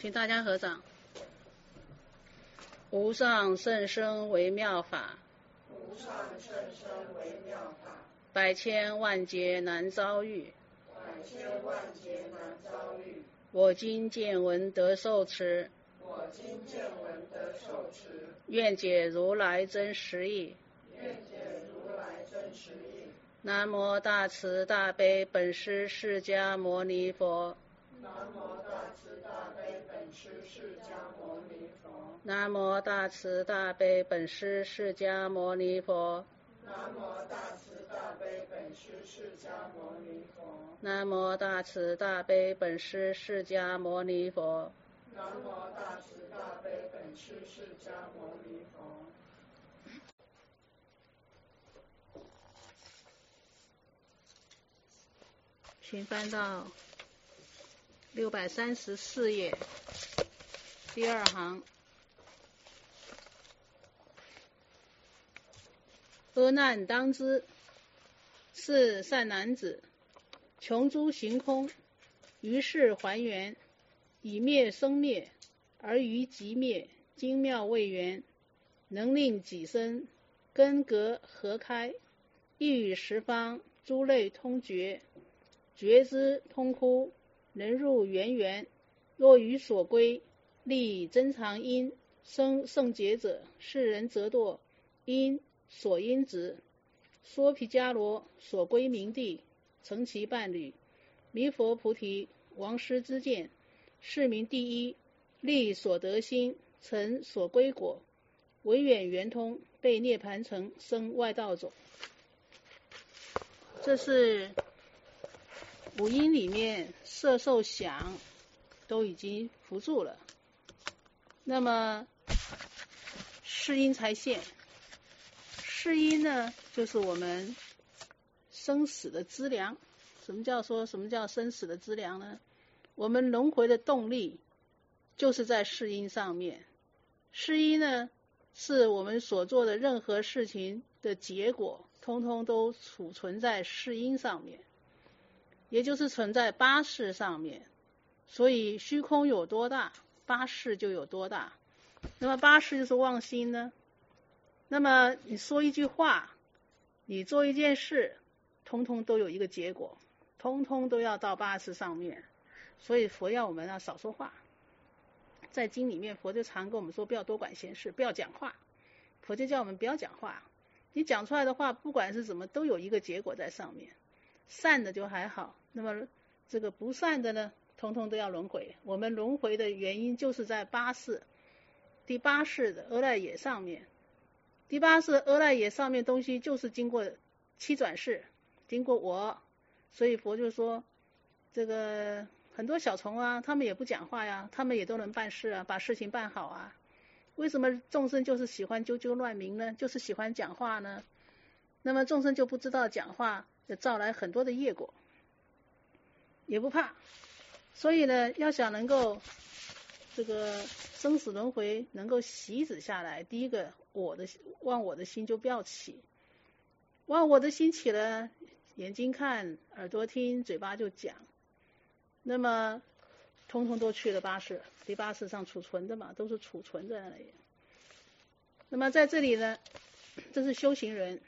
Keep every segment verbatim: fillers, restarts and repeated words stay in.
请大家合掌。无上甚深微妙法， 无上甚深微妙法， 百千万劫难遭遇， 百千万劫难遭遇。 我今见闻得受持， 我今见闻得受持， 愿解如来真实义。 愿解如来真实义。 南无大慈大悲本师释迦牟尼佛。 南无大慈大悲本师释迦牟尼佛。 南无大慈大悲本师释迦牟尼佛。 南无大慈大悲本师释迦牟尼佛。 南无大慈大悲本师释迦牟尼佛。 南无大慈大悲本师释迦牟尼佛。 请翻到六百三十四页第二行。阿难当知，是善男子，穷诸行空，于是还原，以灭生灭，而于即灭，精妙未圆，能令己身根格合开，亦与十方诸类通觉，觉知通乎，能入圆圆。若于所归，立增长因，生圣劫者，是人则堕因所因子。娑毗迦罗所归明地，成其伴侣。弥佛菩提王师之见，是名第一。立所得心，成所归果，唯远圆通，被涅盘城，生外道种。这是五音里面色受想都已经伏住了，那么识音才现。识音呢，就是我们生死的资粮。什么叫说什么叫生死的资粮呢？我们轮回的动力就是在识音上面。识音呢，是我们所做的任何事情的结果，通通都储存在识音上面，也就是存在八识上面。所以虚空有多大，八识就有多大。那么八识就是妄心呢。那么你说一句话，你做一件事，通通都有一个结果，通通都要到八识上面。所以佛要我们要少说话。在经里面，佛就常跟我们说，不要多管闲事，不要讲话。佛就叫我们不要讲话。你讲出来的话，不管是什么，都有一个结果在上面。善的就还好，那么这个不善的呢，通通都要轮回。我们轮回的原因就是在八识，第八识的阿赖耶上面。第八识阿赖耶上面东西就是经过七转世，经过我，所以佛就说，这个很多小虫啊，他们也不讲话呀，他们也都能办事啊，把事情办好啊。为什么众生就是喜欢啾啾乱鸣呢？就是喜欢讲话呢？那么众生就不知道讲话就招来很多的业果，也不怕。所以呢，要想能够这个生死轮回能够息止下来，第一个我的忘我的心就不要起。忘我的心起了，眼睛看，耳朵听，嘴巴就讲，那么通通都去了八识，第八识上储存的嘛，都是储存在那里。那么在这里呢，这是修行人。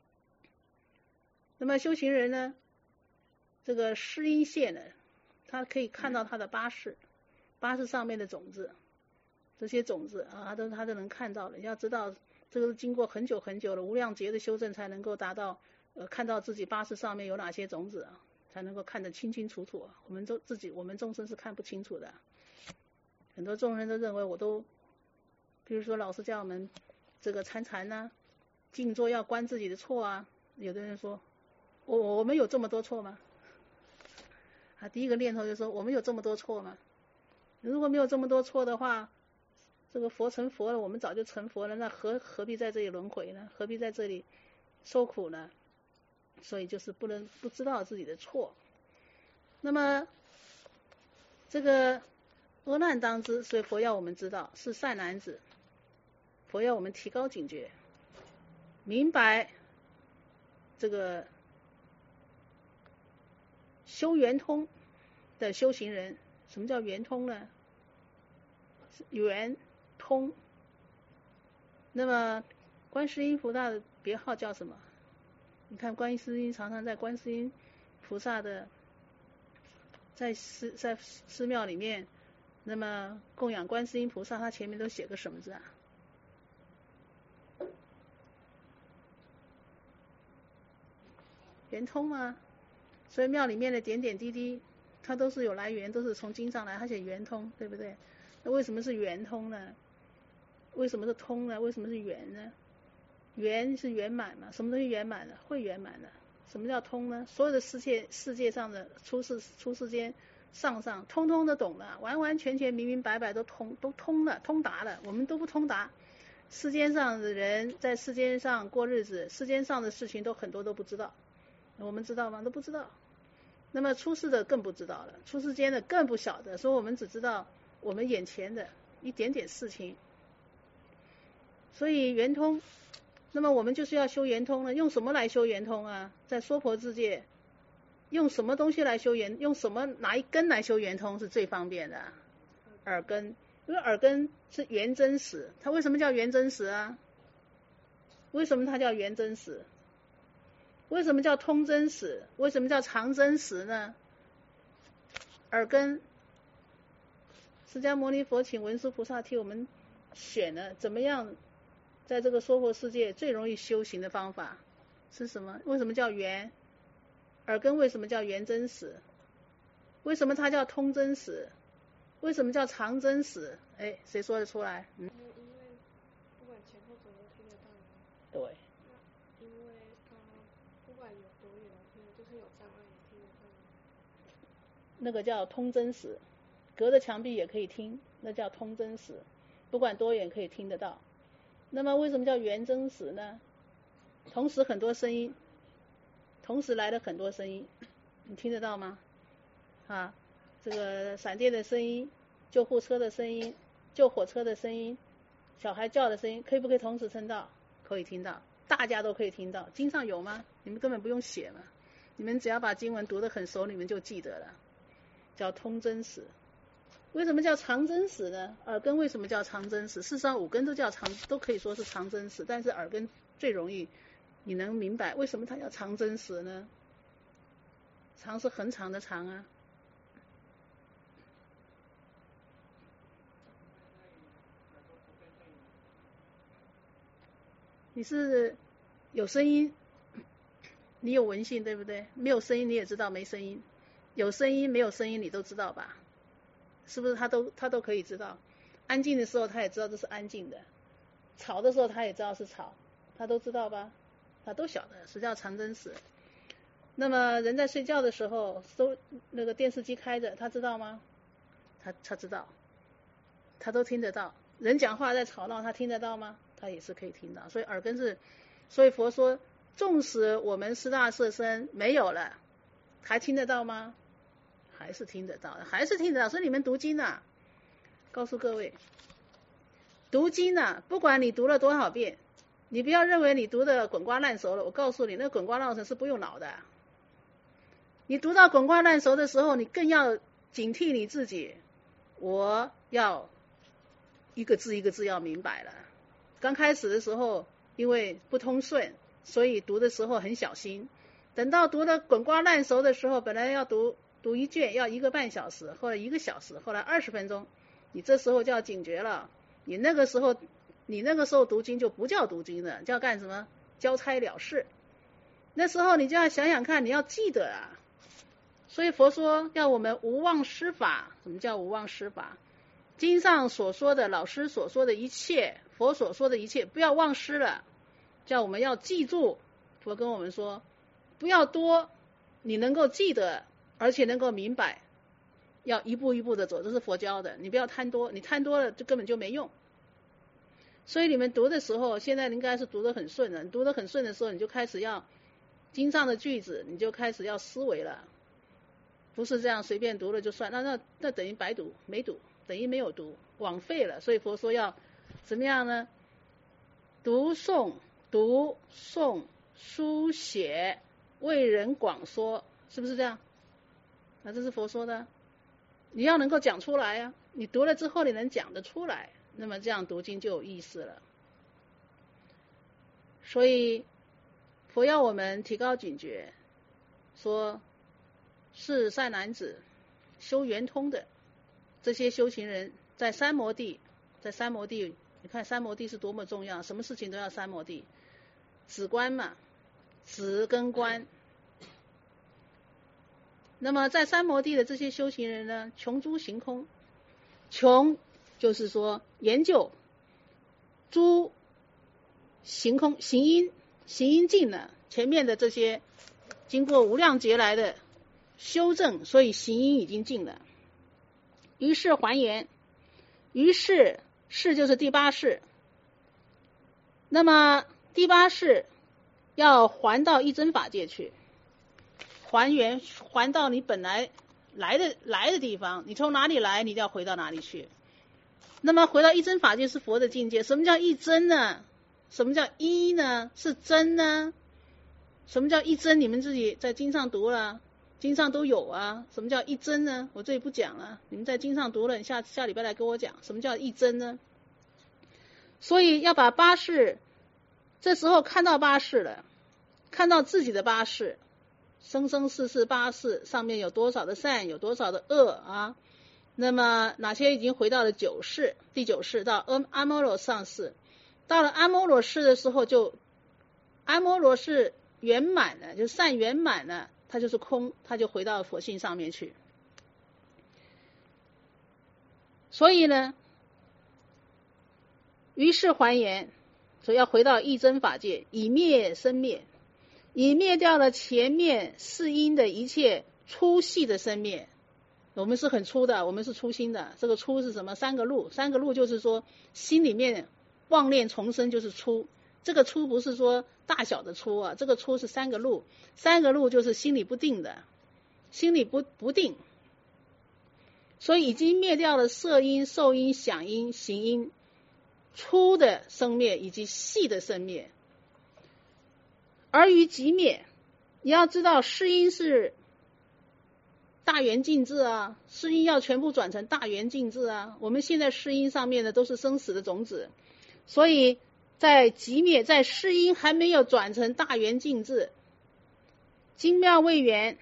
那么修行人呢，这个识音现呢，他可以看到他的八识，八识上面的种子，这些种子啊，他都他都能看到的。要知道，这个是经过很久很久的无量劫的修正，才能够达到呃看到自己八识上面有哪些种子啊，才能够看得清清楚楚啊。我们都自己我们众生是看不清楚的。很多众生都认为我都，比如说老师叫我们这个参禅呐，静坐要观自己的错啊。有的人说，我我们有这么多错吗？啊，第一个念头就是说，我们有这么多错吗？如果没有这么多错的话，这个佛成佛了，我们早就成佛了，那何何必在这里轮回呢？何必在这里受苦呢？所以就是不能不知道自己的错。那么这个阿难当知，所以佛要我们知道是善男子，佛要我们提高警觉，明白这个修圆通的修行人。什么叫圆通呢？ 圆通。那么观世音菩萨的别号叫什么？你看观世音常常在观世音菩萨的在寺在寺庙里面，那么供养观世音菩萨，他前面都写个什么字啊？圆通吗？所以庙里面的点点滴滴，它都是有来源，都是从经上来，它写圆通，对不对？那为什么是圆通呢？为什么是通呢？为什么是圆呢？圆是圆满嘛？什么东西圆满了？会圆满的。什么叫通呢？所有的世界世界上的出世出世间上上，通通都懂了，完完全全明明白白都通都通了，通达了。我们都不通达。世间上的人在世间上过日子，世间上的事情都很多都不知道。我们知道吗？都不知道。那么出世的更不知道了，出世间的更不晓得，所以我们只知道我们眼前的一点点事情。所以圆通，那么我们就是要修圆通了。用什么来修圆通啊？在娑婆世界，用什么东西来修圆？用什么哪一根来修圆通是最方便的？耳根，因为耳根是圆真实。它为什么叫圆真实啊？为什么它叫圆真实？为什么叫通真实？为什么叫常真实呢？耳根，释迦牟尼佛请文殊菩萨替我们选了怎么样在这个娑婆世界最容易修行的方法是什么？为什么叫圆？耳根为什么叫圆真实？为什么它叫通真实？为什么叫常真实？哎，谁说得出来？嗯， 因为不管前后左右听得到。 对。 因为它不管有多远听，就是有障碍也听得到。 那个叫通真实，隔着墙壁也可以听，那叫通真实，不管多远可以听得到。那么为什么叫圆真实呢？同时很多声音，同时来了很多声音，你听得到吗？啊，这个闪电的声音，救护车的声音，救火车的声音，小孩叫的声音，可以不可以同时听到？可以听到，大家都可以听到。经上有吗？你们根本不用写嘛，你们只要把经文读得很熟，你们就记得了，叫通真实。为什么叫常真实呢？耳根为什么叫常真实？事实上五根都叫常，都可以说是常真实，但是耳根最容易你能明白为什么它叫常真实呢？长是很长的长啊。你是有声音，你有闻性对不对？没有声音你也知道没声音，有声音没有声音你都知道吧？是不是他都他都可以知道？安静的时候他也知道这是安静的，吵的时候他也知道是吵，他都知道吧？他都晓得，是叫常真实。那么人在睡觉的时候，收那个电视机开着，他知道吗？他他知道，他都听得到。人讲话在吵闹，他听得到吗？他也是可以听到。所以耳根是，所以佛说，纵使我们四大色身没有了，还听得到吗？还是听得到，还是听得到。所以你们读经啊，告诉各位，读经啊，不管你读了多少遍，你不要认为你读的滚瓜烂熟了。我告诉你，那滚瓜烂熟是不用脑的。你读到滚瓜烂熟的时候，你更要警惕你自己，我要一个字一个字要明白了。刚开始的时候，因为不通顺，所以读的时候很小心。等到读的滚瓜烂熟的时候，本来要读读一卷要一个半小时，后来一个小时，后来二十分钟，你这时候就要警觉了。你那个时候，你那个时候读经就不叫读经了，叫干什么？交差了事。那时候你就要想想看，你要记得啊。所以佛说要我们无忘失法。什么叫无忘失法？经上所说的，老师所说的一切，佛所说的一切，不要忘失了，叫我们要记住。佛跟我们说，不要多，你能够记得，而且能够明白，要一步一步的走，这是佛教的。你不要贪多，你贪多了就根本就没用。所以你们读的时候，现在应该是读得很顺了。你读得很顺的时候，你就开始要经上的句子，你就开始要思维了。不是这样随便读了就算，那那那等于白读，没读，等于没有读，枉费了。所以佛说要怎么样呢？读诵、读诵、书写，为人广说，是不是这样？那这是佛说的，你要能够讲出来啊。 你读了之后你能讲得出来，那么这样读经就有意思了。所以佛要我们提高警觉，说是善男子修圆通的这些修行人，在三摩地，在三摩地，你看三摩地是多么重要，什么事情都要三摩地，止观嘛，止跟观。那么在三摩地的这些修行人呢，穷诸行空，穷就是说研究诸行空行因，行因尽了，前面的这些经过无量劫来的修正，所以行因已经尽了。于是还原，于是是就是第八世，那么第八世要还到一真法界去，还原还到你本来来的来的地方，你从哪里来，你就要回到哪里去。那么回到一真法界是佛的境界。什么叫一真呢？什么叫一呢？是真呢？什么叫一真？你们自己在经上读了，经上都有啊。什么叫一真呢？我这里不讲了，你们在经上读了，你下下礼拜来跟我讲什么叫一真呢？所以要把八识，这时候看到八识了，看到自己的八识，生生世世八识上面有多少的善，有多少的恶啊？那么哪些已经回到了九世，第九世到阿阿摩罗上世，到了阿摩罗世的时候，就阿摩罗是圆满了，就善圆满了，它就是空，它就回到佛性上面去。所以呢，于是还原，所以要回到一真法界，以灭生灭，以灭掉了前面四因的一切粗细的生灭。我们是很粗的，我们是粗心的。这个粗是什么？三个路，三个路就是说心里面妄念重生就是粗。这个粗不是说大小的粗啊，这个粗是三个路，三个路就是心里不定的，心里不不定。所以已经灭掉了色因、受因、想因、行因，粗的生灭以及细的生灭。而于极灭，你要知道世因是大圆净智啊，世因要全部转成大圆净智啊。我们现在世因上面的都是生死的种子，所以在极灭，在世因还没有转成大圆净智，精妙未圆。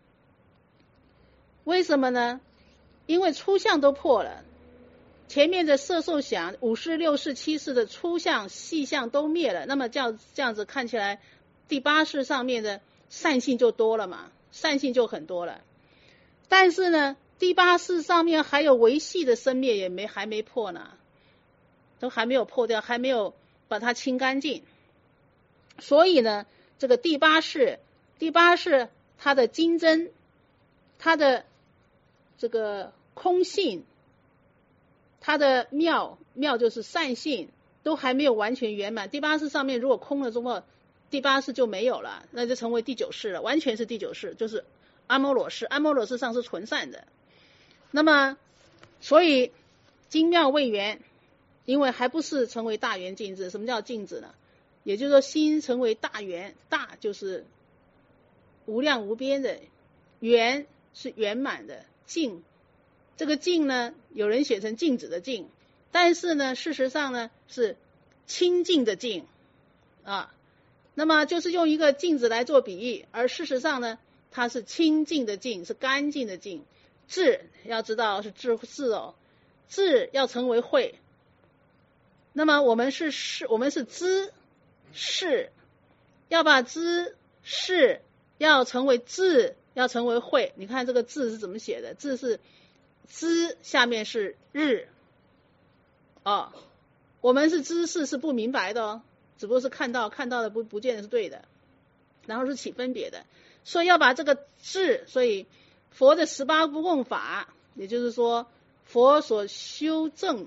为什么呢？因为粗相都破了，前面的色受想五识六识七识的粗相细相都灭了，那么这样这样子看起来第八识上面的善性就多了嘛，善性就很多了。但是呢，第八识上面还有维系的生灭也没还没破呢，都还没有破掉，还没有把它清干净。所以呢，这个第八识，第八识它的精真，它的这个空性，它的妙，妙就是善性，都还没有完全圆满。第八识上面如果空了之后，第八识就没有了，那就成为第九识了，完全是第九识，就是阿摩罗识。阿摩罗识上是纯善的。那么所以精妙未圆，因为还不是成为大圆净智。什么叫净智呢？也就是说心成为大圆，大就是无量无边的，圆是圆满的，净这个净呢，有人写成静止的静，但是呢事实上呢是清净的净啊。那么就是用一个镜子来做比喻，而事实上呢它是清净的净，是干净的净。智要知道是智智哦，智要成为慧。那么我们是是我们是知是，要把知是要成为智，要成为慧。你看这个智是怎么写的？智是知下面是日哦，我们是知识是不明白的哦，只不过是看到看到的不不见得是对的，然后是起分别的。所以要把这个智，所以佛的十八不共法，也就是说佛所修正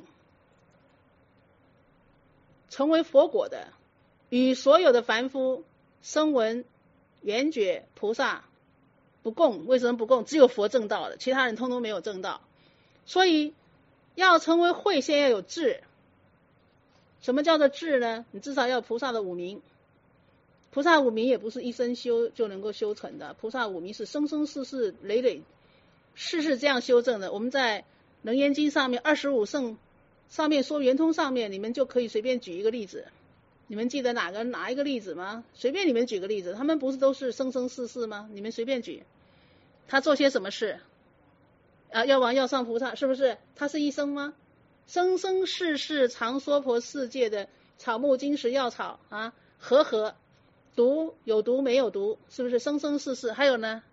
成为佛果的，与所有的凡夫声闻缘觉菩萨不共。为什么不共？只有佛证道的，其他人通通没有证道。所以要成为慧，先要有智。什么叫做智呢？你至少要有菩萨的五名。菩萨五名也不是一生修就能够修成的，菩萨五名是生生世世累累世世这样修正的。我们在楞严经上面二十五圣上面说圆通上面，你们就可以随便举一个例子。你们记得哪个哪一个例子吗？随便你们举个例子，他们不是都是生生世世吗？你们随便举，他做些什么事啊？药王药上菩萨是不是？他是一生吗？生生世世常娑婆世界的草木金石药草啊，和合毒有毒没有毒，是不是生生世世？还有呢？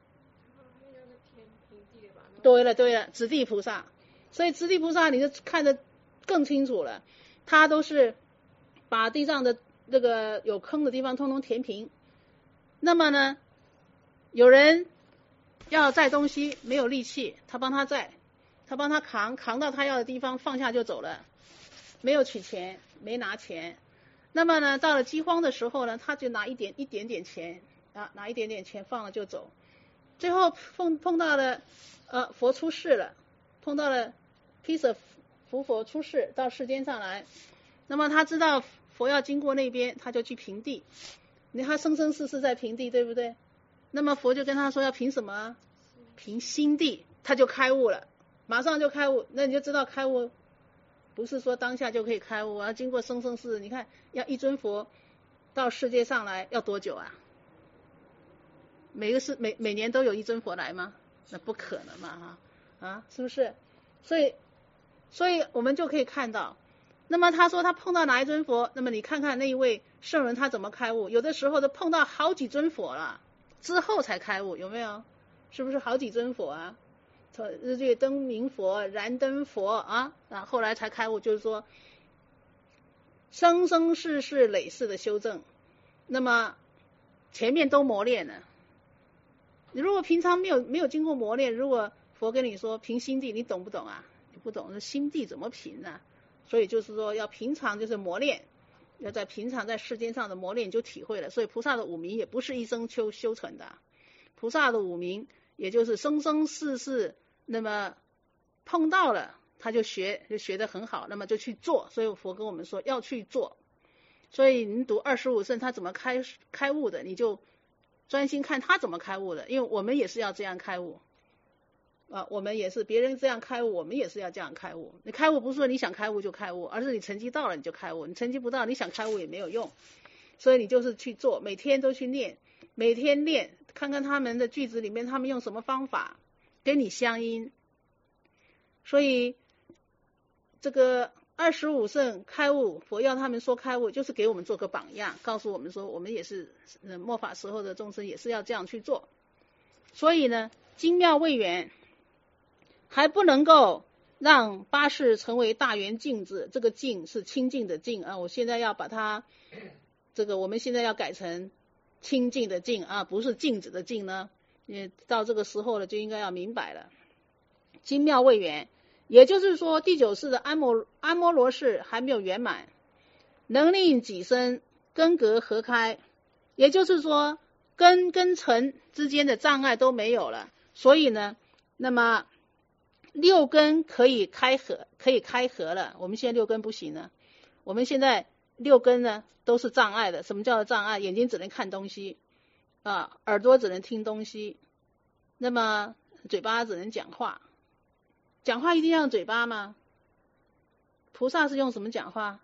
对了对了，指地菩萨。所以指地菩萨你就看得更清楚了，他都是把地上的这个有坑的地方通通填平。那么呢，有人要载东西没有力气，他帮他载，他帮他扛，扛到他要的地方放下就走了，没有取钱，没拿钱。那么呢，到了饥荒的时候呢，他就拿一点一点点钱啊，拿一点点钱放了就走。最后碰碰到了呃佛出世了，碰到了披萨伏佛出世到世间上来，那么他知道佛要经过那边，他就去平地。你看他生生世世在平地，对不对？那么佛就跟他说要平什么？平心地，他就开悟了，马上就开悟。那你就知道开悟不是说当下就可以开悟，要经过生生世世。你看要一尊佛到世界上来要多久啊？每个是每每年都有一尊佛来吗？那不可能嘛哈啊，是不是？所以所以我们就可以看到，那么他说他碰到哪一尊佛，那么你看看那一位圣人他怎么开悟，有的时候都碰到好几尊佛了之后才开悟，有没有？是不是好几尊佛啊？日月灯明佛、燃灯佛啊，啊后来才开悟，就是说生生世世累世的修正，那么前面都磨练了。你如果平常没有没有经过磨练，如果佛跟你说平心地，你懂不懂啊？你不懂，这心地怎么平呢？所以就是说要平常就是磨练，要在平常在世间上的磨练你就体会了。所以菩萨的五明也不是一生修修成的，菩萨的五明也就是生生世世，那么碰到了他就学就学得很好，那么就去做。所以佛跟我们说要去做。所以你读二十五圣他怎么开开悟的，你就专心看他怎么开悟的，因为我们也是要这样开悟啊，我们也是别人这样开悟，我们也是要这样开悟。你开悟不是说你想开悟就开悟，而是你成绩到了你就开悟，你成绩不到你想开悟也没有用。所以你就是去做，每天都去念，每天练，看看他们的句子里面他们用什么方法跟你相应。所以这个二十五圣开悟，佛要他们说开悟，就是给我们做个榜样，告诉我们说我们也是末法时候的众生也是要这样去做。所以呢，精妙未圆还不能够让八识成为大圆镜子，这个镜是清净的净啊，我现在要把它这个我们现在要改成清净的净啊，不是镜子的镜呢。也到这个时候了，就应该要明白了。精妙未圆，也就是说第九世的安摩安摩罗氏还没有圆满，能令己身根格合开，也就是说根跟尘之间的障碍都没有了。所以呢，那么六根可以开合，可以开合了。我们现在六根不行了，我们现在六根呢都是障碍的。什么叫做障碍？眼睛只能看东西啊，耳朵只能听东西，那么嘴巴只能讲话。讲话一定要用嘴巴吗？菩萨是用什么讲话？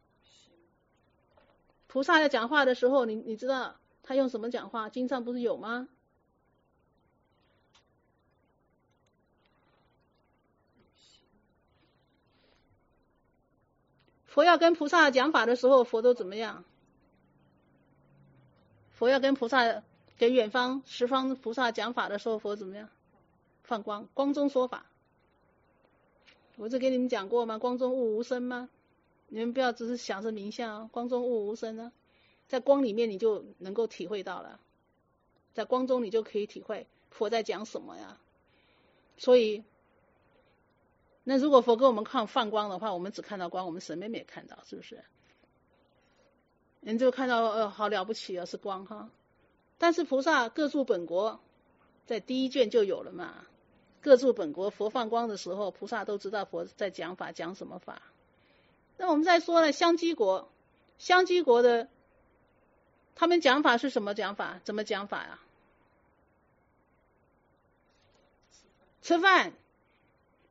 菩萨在讲话的时候，你你知道他用什么讲话？经上不是有吗？佛要跟菩萨讲法的时候，佛都怎么样？佛要跟菩萨给远方十方菩萨讲法的时候，佛怎么样？放光，光中说法。我这跟你们讲过吗？光中悟无声吗？你们不要只是想着名相哦，光中悟无声啊，在光里面你就能够体会到了，在光中你就可以体会佛在讲什么呀。所以那如果佛给我们看放光的话，我们只看到光，我们什么也没看到，是不是？你就看到呃好了不起啊，是光哈。但是菩萨各住本国，在第一卷就有了嘛。各住本国，佛放光的时候，菩萨都知道佛在讲法，讲什么法。那我们再说呢，香积国，香积国的他们讲法是什么讲法？怎么讲法呀？吃饭，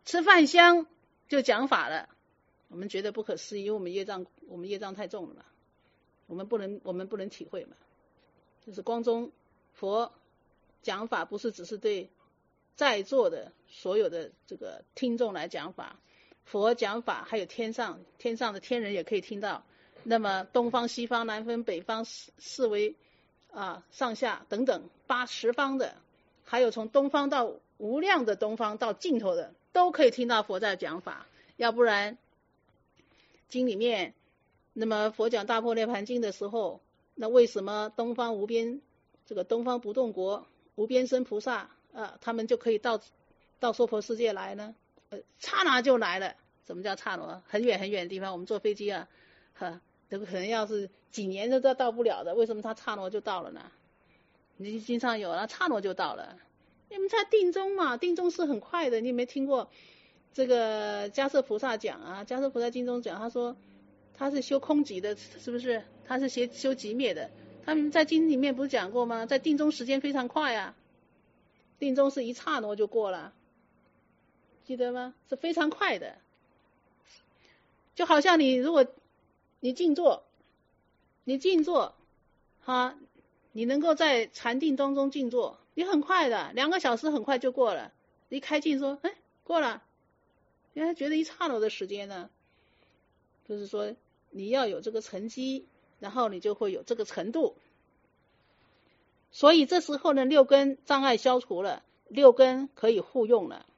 吃饭香就讲法了，我们觉得不可思议，因为我们业障我们业障太重了嘛，我们不能我们不能体会嘛。就是光中佛讲法不是只是对在座的所有的这个听众来讲法，佛讲法还有天上天上的天人也可以听到，那么东方西方南方北方四四维啊上下等等八十方的，还有从东方到无量的东方到尽头的都可以听到佛在讲法。要不然经里面，那么佛讲大般涅盘经的时候，那为什么东方无边这个东方不动国无边身菩萨啊，他们就可以到到娑婆世界来呢？呃，刹那就来了。什么叫刹那？很远很远的地方，我们坐飞机啊，哈，这个可能要是几年都到不了的，为什么他刹那就到了呢？你经常有了刹那就到了。你们在定中嘛，定中是很快的。你有没有听过这个迦叶菩萨讲啊？迦叶菩萨经中讲，他说他是修空寂的，是不是？他是修修寂灭的。他们在经里面不是讲过吗？在定中时间非常快啊，定中是一刹那就过了，记得吗？是非常快的。就好像你如果你静坐，你静坐，哈，你能够在禅定当中静坐，你很快的，两个小时很快就过了。一开静说，哎，过了，原来觉得一刹那的时间呢。就是说你要有这个成绩，然后你就会有这个程度。所以这时候呢，六根障碍消除了，六根可以互用了。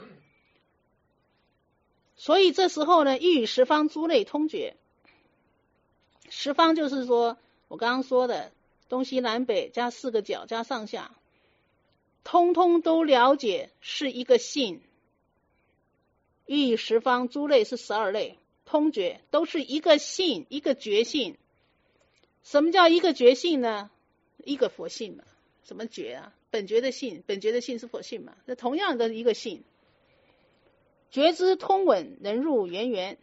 所以这时候呢，亦与十方诸类通觉。十方就是说我刚刚说的东西南北加四个角加上下，通通都了解是一个性。亦与十方诸类是十二类通觉，都是一个性，一个觉性。什么叫一个觉性呢？一个佛性嘛。什么觉啊？本觉的性，本觉的性是佛性嘛。这同样的一个性，觉知通稳，能入圆圆。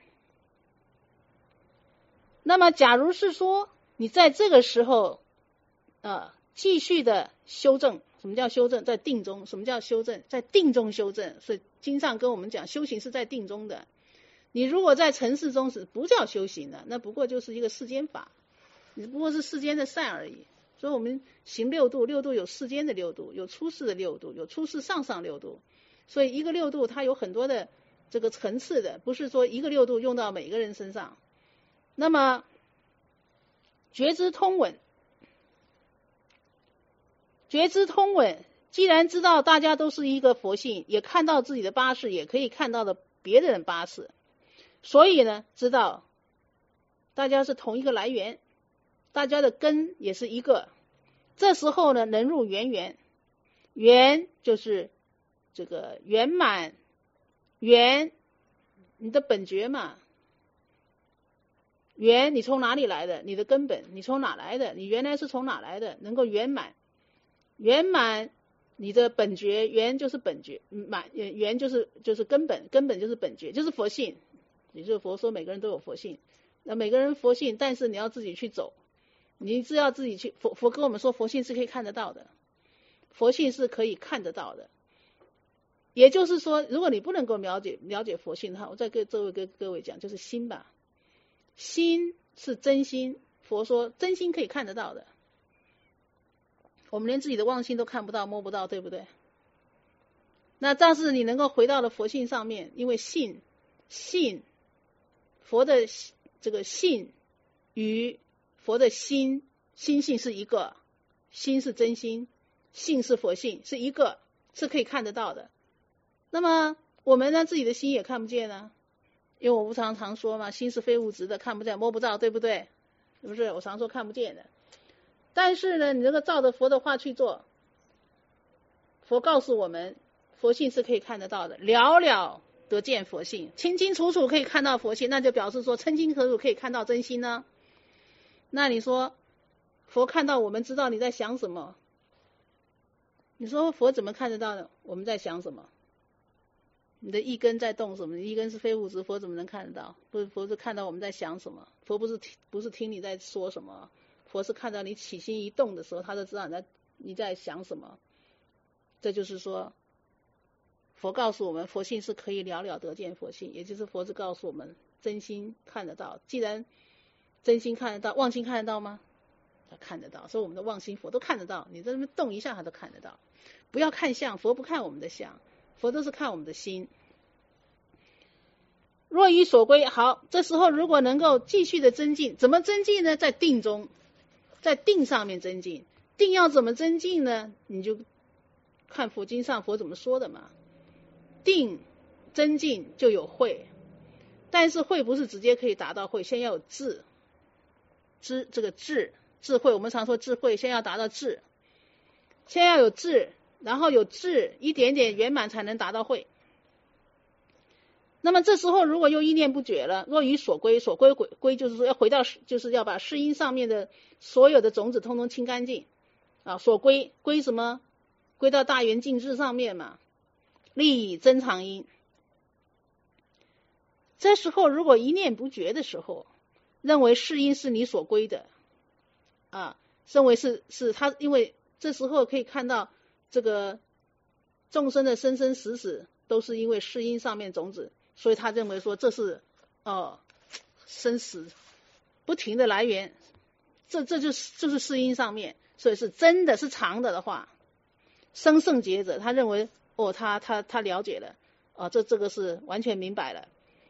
那么假如是说你在这个时候呃继续的修正，什么叫修正？在定中。什么叫修正？在定中修正。所以经上跟我们讲，修行是在定中的。你如果在尘世中是不叫修行的，那不过就是一个世间法，你不过是世间的善而已。所以我们行六度，六度有世间的六度，有出世的六度，有出世上上六度。所以一个六度它有很多的这个层次的，不是说一个六度用到每个人身上。那么觉知通稳，觉知通稳，既然知道大家都是一个佛性，也看到自己的八识，也可以看到的别人的八识，所以呢，知道大家是同一个来源，大家的根也是一个。这时候呢，能入圆圆，圆就是这个圆满，圆你的本觉嘛。圆你从哪里来的？你的根本你从哪来的？你原来是从哪来的？能够圆满，圆满你的本觉，圆就是本觉，满圆就是就是根本，根本就是本觉，就是佛性。也就是佛说每个人都有佛性，那每个人佛性，但是你要自己去走，你只要自己去。佛佛跟我们说，佛性是可以看得到的，佛性是可以看得到的。也就是说，如果你不能够了解了解佛性的话，我再跟这位跟各位讲，就是心吧。心是真心，佛说真心可以看得到的，我们连自己的妄心都看不到摸不到，对不对？那但是你能够回到了佛性上面，因为信信佛的这个信与佛的心心性是一个，心是真心，性是佛性，是一个，是可以看得到的。那么我们呢，自己的心也看不见啊，因为我不常常说嘛，心是非物质的，看不见摸不到，对不对？是不是？我常说看不见的。但是呢，你这个照着佛的话去做，佛告诉我们，佛性是可以看得到的，了了得见佛性，清清楚楚可以看到佛性，那就表示说清清楚楚可以看到真心呢。那你说佛看到我们知道你在想什么，你说佛怎么看得到呢？我们在想什么？你的一根在动什么？一根是非物质，佛怎么能看得到？不是，佛是看到我们在想什么。佛不是听不是听你在说什么，佛是看到你起心一动的时候，他就知道你在你在想什么。这就是说， 佛告诉我们，佛性是可以了了得见佛性，也就是佛是告诉我们，真心看得到。既然真心看得到，妄心看得到吗？他看得到，所以我们的妄心佛都看得到，你在那边动一下他都看得到。不要看相，佛不看我们的相，佛都是看我们的心。若于所归，好，这时候如果能够继续的增进，怎么增进呢？在定中，在定上面增进。定要怎么增进呢？你就看佛经上佛怎么说的嘛。定增进就有慧，但是慧不是直接可以达到慧，先要有智，知这个智智慧，我们常说智慧，先要达到智，先要有智，然后有智一点点圆满才能达到慧。那么这时候如果又意念不绝了，若于所归，所归归归就是说要回到，就是要把世因上面的所有的种子通通清干净啊。所归归什么？归到大圆净智上面嘛，立增长因。这时候如果一念不绝的时候，认为世因是你所归的啊，认为是是他，因为这时候可以看到这个众生的生生死死都是因为世因上面种子，所以他认为说这是哦生死不停的来源，这这就是就是世因上面，所以是真的是长的的话，生圣觉者他认为哦他他他了解了哦，这这个是完全明白了。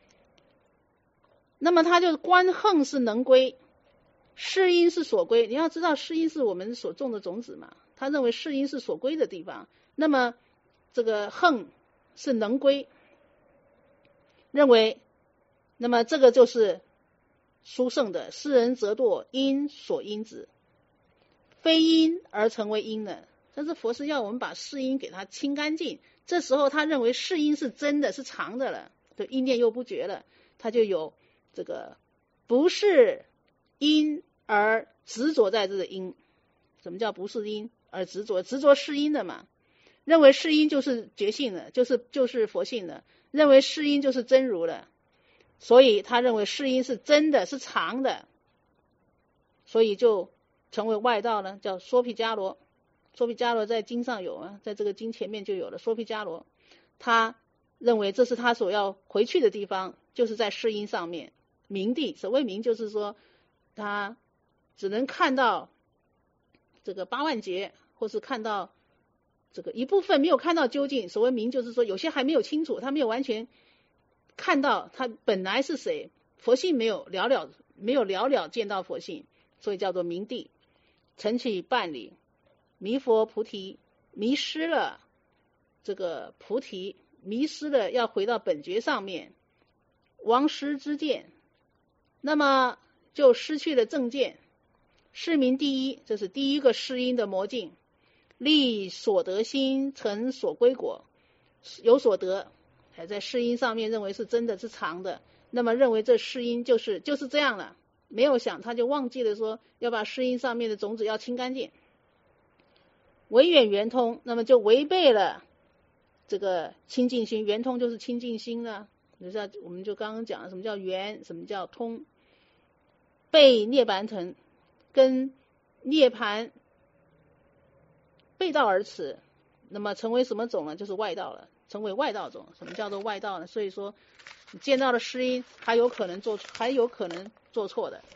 那么他就观横是能归，世因是所归。你要知道世因是我们所种的种子嘛，他认为世因是所归的地方，那么这个横是能归，认为那么这个就是殊胜的。世人则堕因所因之，非因而成为因呢。但是佛是要我们把世因给它清干净，这时候他认为世因是真的是长的了，就意念又不绝了，他就有这个不是因而执着在这个因。什么叫不是因而执着？执着是因的嘛，认为是因就是觉性的，就是就是佛性的，认为是因就是真如的，所以他认为是因是真的是常的，所以就成为外道了，叫娑毗迦罗。娑毗迦罗在经上有啊，在这个经前面就有了娑毗迦罗，他认为这是他所要回去的地方，就是在世因上面明地。所谓明就是说他只能看到这个八万劫，或是看到这个一部分，没有看到究竟。所谓明就是说有些还没有清楚，他没有完全看到他本来是谁，佛性没有了了没有了了见到佛性，所以叫做明地。晨起半理，迷佛菩提，迷失了这个菩提，迷失了要回到本觉上面，亡失之见，那么就失去了正见。是名第一，这是第一个世因的魔境。立所得心，成所归果，有所得，还在世因上面认为是真的是常的，那么认为这世因就是就是这样了，没有想他就忘记了说要把世因上面的种子要清干净。违远圆通，那么就违背了这个清净心。圆通就是清净心了，就是我们就刚刚讲了什么叫圆，什么叫通。背涅槃腾，跟涅槃背道而驰，那么成为什么种呢？就是外道了，成为外道种。什么叫做外道呢？所以说你见到了世因还有可能做还有可能做错的。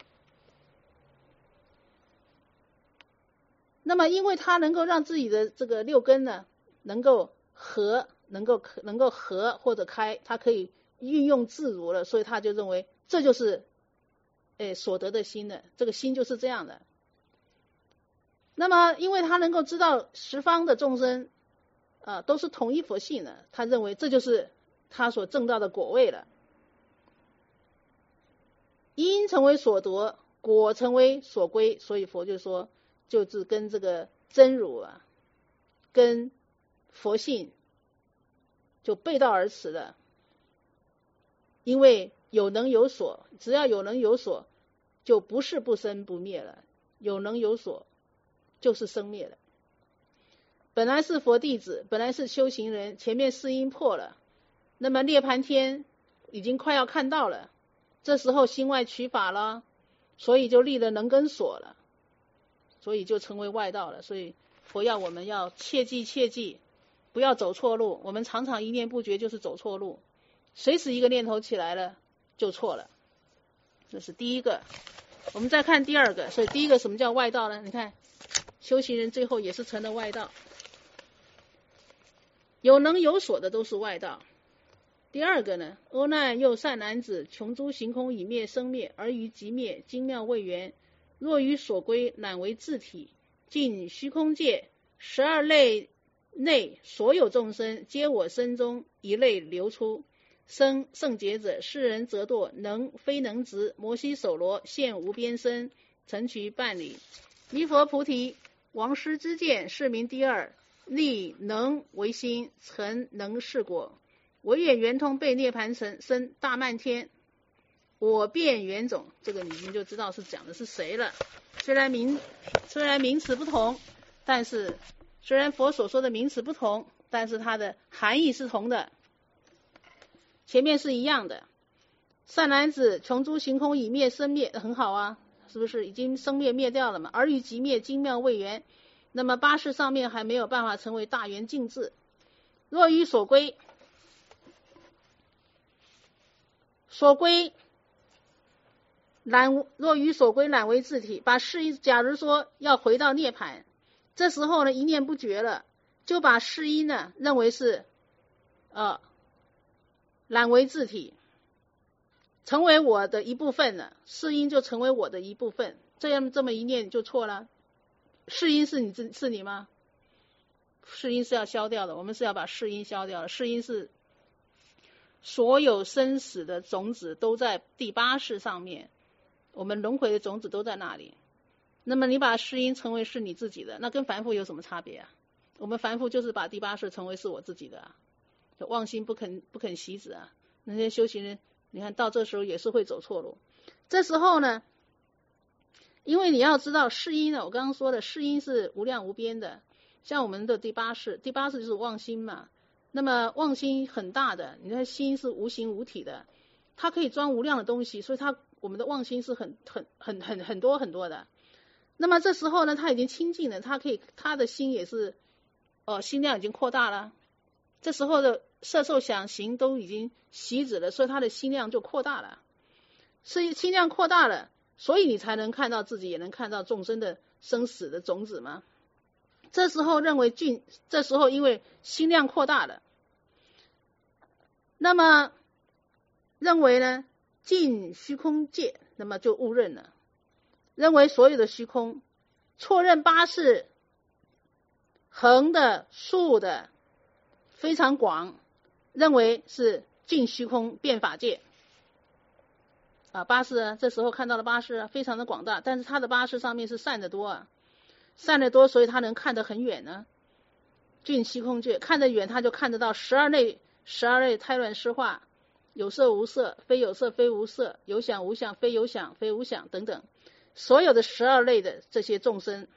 那么因为他能够让自己的这个六根呢能够合，能够能够合或者开，他可以运用自如了，所以他就认为这就是诶所得的心的，这个心就是这样的。那么因为他能够知道十方的众生啊都是同一佛性的，他认为这就是他所证到的果位了。因成为所得，果成为所归，所以佛就说就是跟这个真如啊跟佛性就背道而驰了。因为有能有所，只要有能有所就不是不生不灭了，有能有所就是生灭了。本来是佛弟子，本来是修行人，前面世因破了，那么涅槃天已经快要看到了，这时候心外取法了，所以就立了能跟所了，所以就成为外道了。所以佛要我们要切记切记， 不要走错路。我们常常一念不觉就是走错路，随时一个念头起来了就错了。这是第一个。我们再看第二个，所以第一个什么叫外道呢？你看修行人最后也是成了外道，有能有所的都是外道。第二个呢，阿难又善男子，穷诸行空以灭生灭，而于即灭，精妙未圆。若于所归，乃为自体。尽虚空界十二类内所有众生，皆我身中一类流出。生圣劫者，世人则堕能非能执，摩西手罗现无边身，成渠半里。弥佛菩提，王师之见，是名第二。立能为心，成能是果。唯愿圆通被涅盘成，生大漫天。我变圆种，这个你们就知道是讲的是谁了。虽然名虽然名词不同，但是虽然佛所说的名词不同，但是它的含义是同的，前面是一样的。善男子，穷诸行空以灭生灭，很好啊，是不是已经生灭灭掉了嘛？而于即灭，精妙未圆。那么八识上面还没有办法成为大圆净智。若于所归，所归懒若于所归懒为自体，把事假如说要回到涅槃，这时候呢一念不觉了，就把事因呢认为是呃懒为自体，成为我的一部分了，事因就成为我的一部分，这样这么一念就错了。事因是你是你吗？事因是要消掉的，我们是要把事因消掉的。事因是所有生死的种子都在第八识上面，我们轮回的种子都在那里。那么你把事因成为是你自己的，那跟凡夫有什么差别啊？我们凡夫就是把第八识成为是我自己的啊，就妄心不肯不肯息止啊。那些修行人，你看到这时候也是会走错路。这时候呢，因为你要知道事因呢，我刚刚说的事因是无量无边的，像我们的第八识，第八识就是妄心嘛。那么妄心很大的，你看心是无形无体的，它可以装无量的东西，所以它我们的妄心是很很很很很多很多的。那么这时候呢，它已经清净了，它可以它的心也是哦心量已经扩大了，这时候的色受想行都已经息止了，所以它的心量就扩大了，所以心量扩大了，所以你才能看到自己，也能看到众生的生死的种子嘛。这时候认为尽，这时候因为心量扩大了，那么认为呢尽虚空界，那么就误认了，认为所有的虚空，错认八识横的竖的非常广，认为是尽虚空变法界啊。八识啊，这时候看到了八识啊，非常的广大，但是他的八识上面是善的多啊，善的多，所以他能看得很远呢。尽虚空界看得远，他就看得到十二类十二类胎卵湿化，有色无色，非有色非无色，有想无想，非有想非无想等等，所有的十二类的这些众生，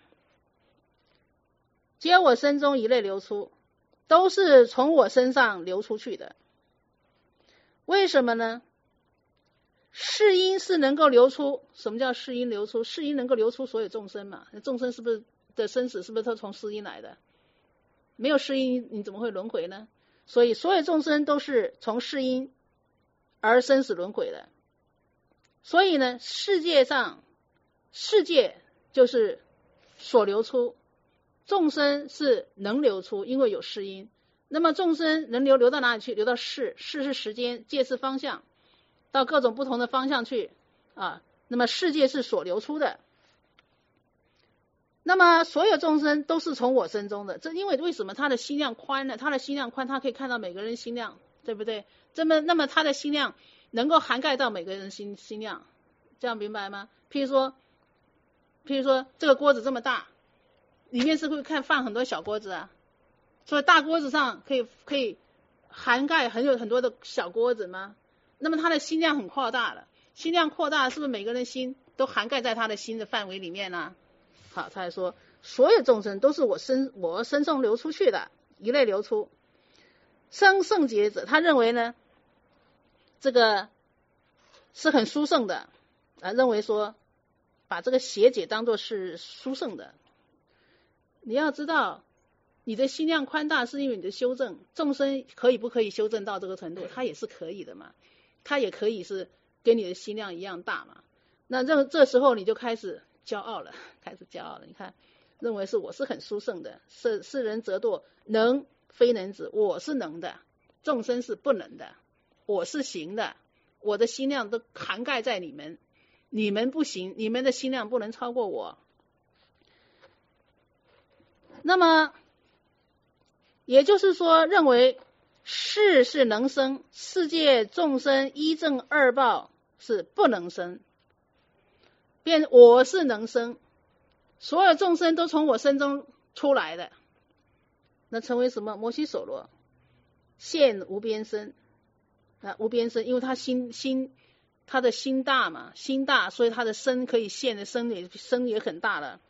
皆我身中一类流出，都是从我身上流出去的。为什么呢？世因是能够流出，什么叫世因流出？世因能够流出所有众生嘛？众生是不是的生死是不是都从世因来的？没有世因你怎么会轮回呢？所以所有众生都是从世因而生死轮回的。所以呢，世界上世界就是所流出，众生是能流出，因为有世因。那么众生能流流到哪里去？流到世，世是时间，界是方向，到各种不同的方向去啊。那么世界是所流出的。那么所有众生都是从我身中的，这因为为什么他的心量宽呢？他的心量宽，他可以看到每个人心量，对不对？这么那么他的心量能够涵盖到每个人心心量，这样明白吗？譬如说，譬如说这个锅子这么大，里面是会看放很多小锅子啊，所以大锅子上可以可以涵盖很有很多的小锅子吗？那么他的心量很扩大了，心量扩大，是不是每个人心都涵盖在他的心的范围里面呢？好，他还说所有众生都是我身我身中流出去的，一类流出。生圣劫者，他认为呢这个是很殊胜的啊，认为说把这个邪解当作是殊胜的。你要知道， 你的心量宽大是因为你的修正，众生可以不可以修正到这个程度？他也是可以的嘛，他也可以是跟你的心量一样大嘛。那这这时候你就开始骄傲了，开始骄傲了。你看，认为是我是很殊胜的，是是人则堕，能非能止，我是能的，众生是不能的，我是行的，我的心量都涵盖在你们，你们不行，你们的心量不能超过我。那么也就是说，认为世是能生，世界众生一正二报是不能生，变我是能生，所有众生都从我身中出来的，那成为什么？摩悉首罗，现无边身啊，无边身，因为他心心他的心大嘛，心大，所以他的身可以现的身也身也很大了。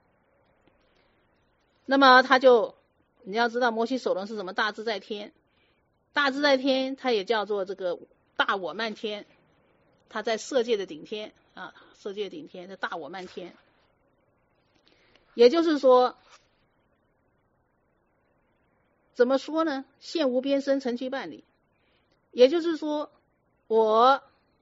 那么他就，你要知道摩悉首罗是什么？大自在天，大自在天，它也叫做这个大我漫天，它在色界的顶天啊，色界顶天，这大我漫天。也就是说，怎么说呢？现无边身，成其半理。也就是说，我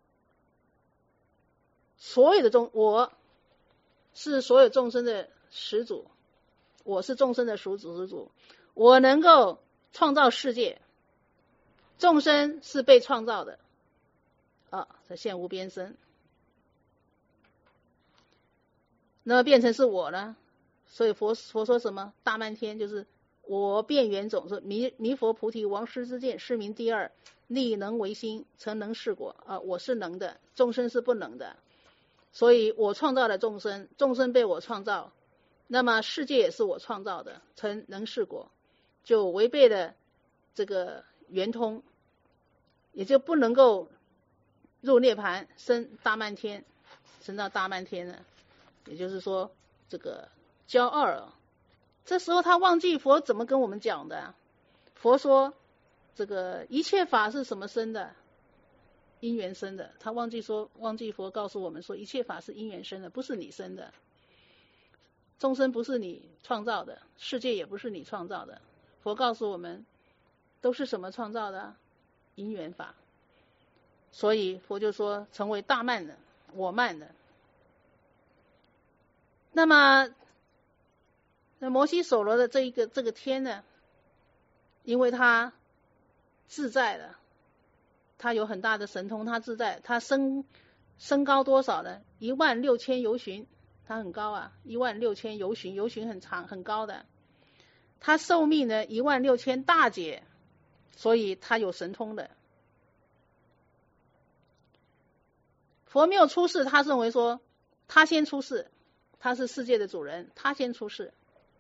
所有的众，我是所有众生的始祖。我是众生的始祖始祖，我能够创造世界，众生是被创造的啊，这现无边身，那么变成是我呢？所以佛佛说什么大漫天，就是我变圆种，说弥弥佛菩提王师之见，是名第二，力能为心，成能事果啊，我是能的，众生是不能的，所以我创造了众生，众生被我创造。那么世界也是我创造的，成能事果，就违背了这个圆通，也就不能够入涅盘，升大漫天，升到大漫天了。也就是说，这个骄傲了。这时候他忘记佛怎么跟我们讲的。佛说，这个一切法是什么生的？因缘生的。他忘记说，忘记佛告诉我们说，一切法是因缘生的，不是你生的。众生不是你创造的，世界也不是你创造的。佛告诉我们，都是什么创造的？因缘法。所以佛就说，成为大慢的，我慢的。那么，那摩悉首罗的这一个这个天呢，因为他自在了，他有很大的神通，他自在，他身身高多少呢？一万六千由旬。它很高啊，一万六千由旬，由旬很长很高的。它寿命呢一万六千大劫，所以它有神通的。佛没有出世，他认为说他先出世，他是世界的主人，他先出世。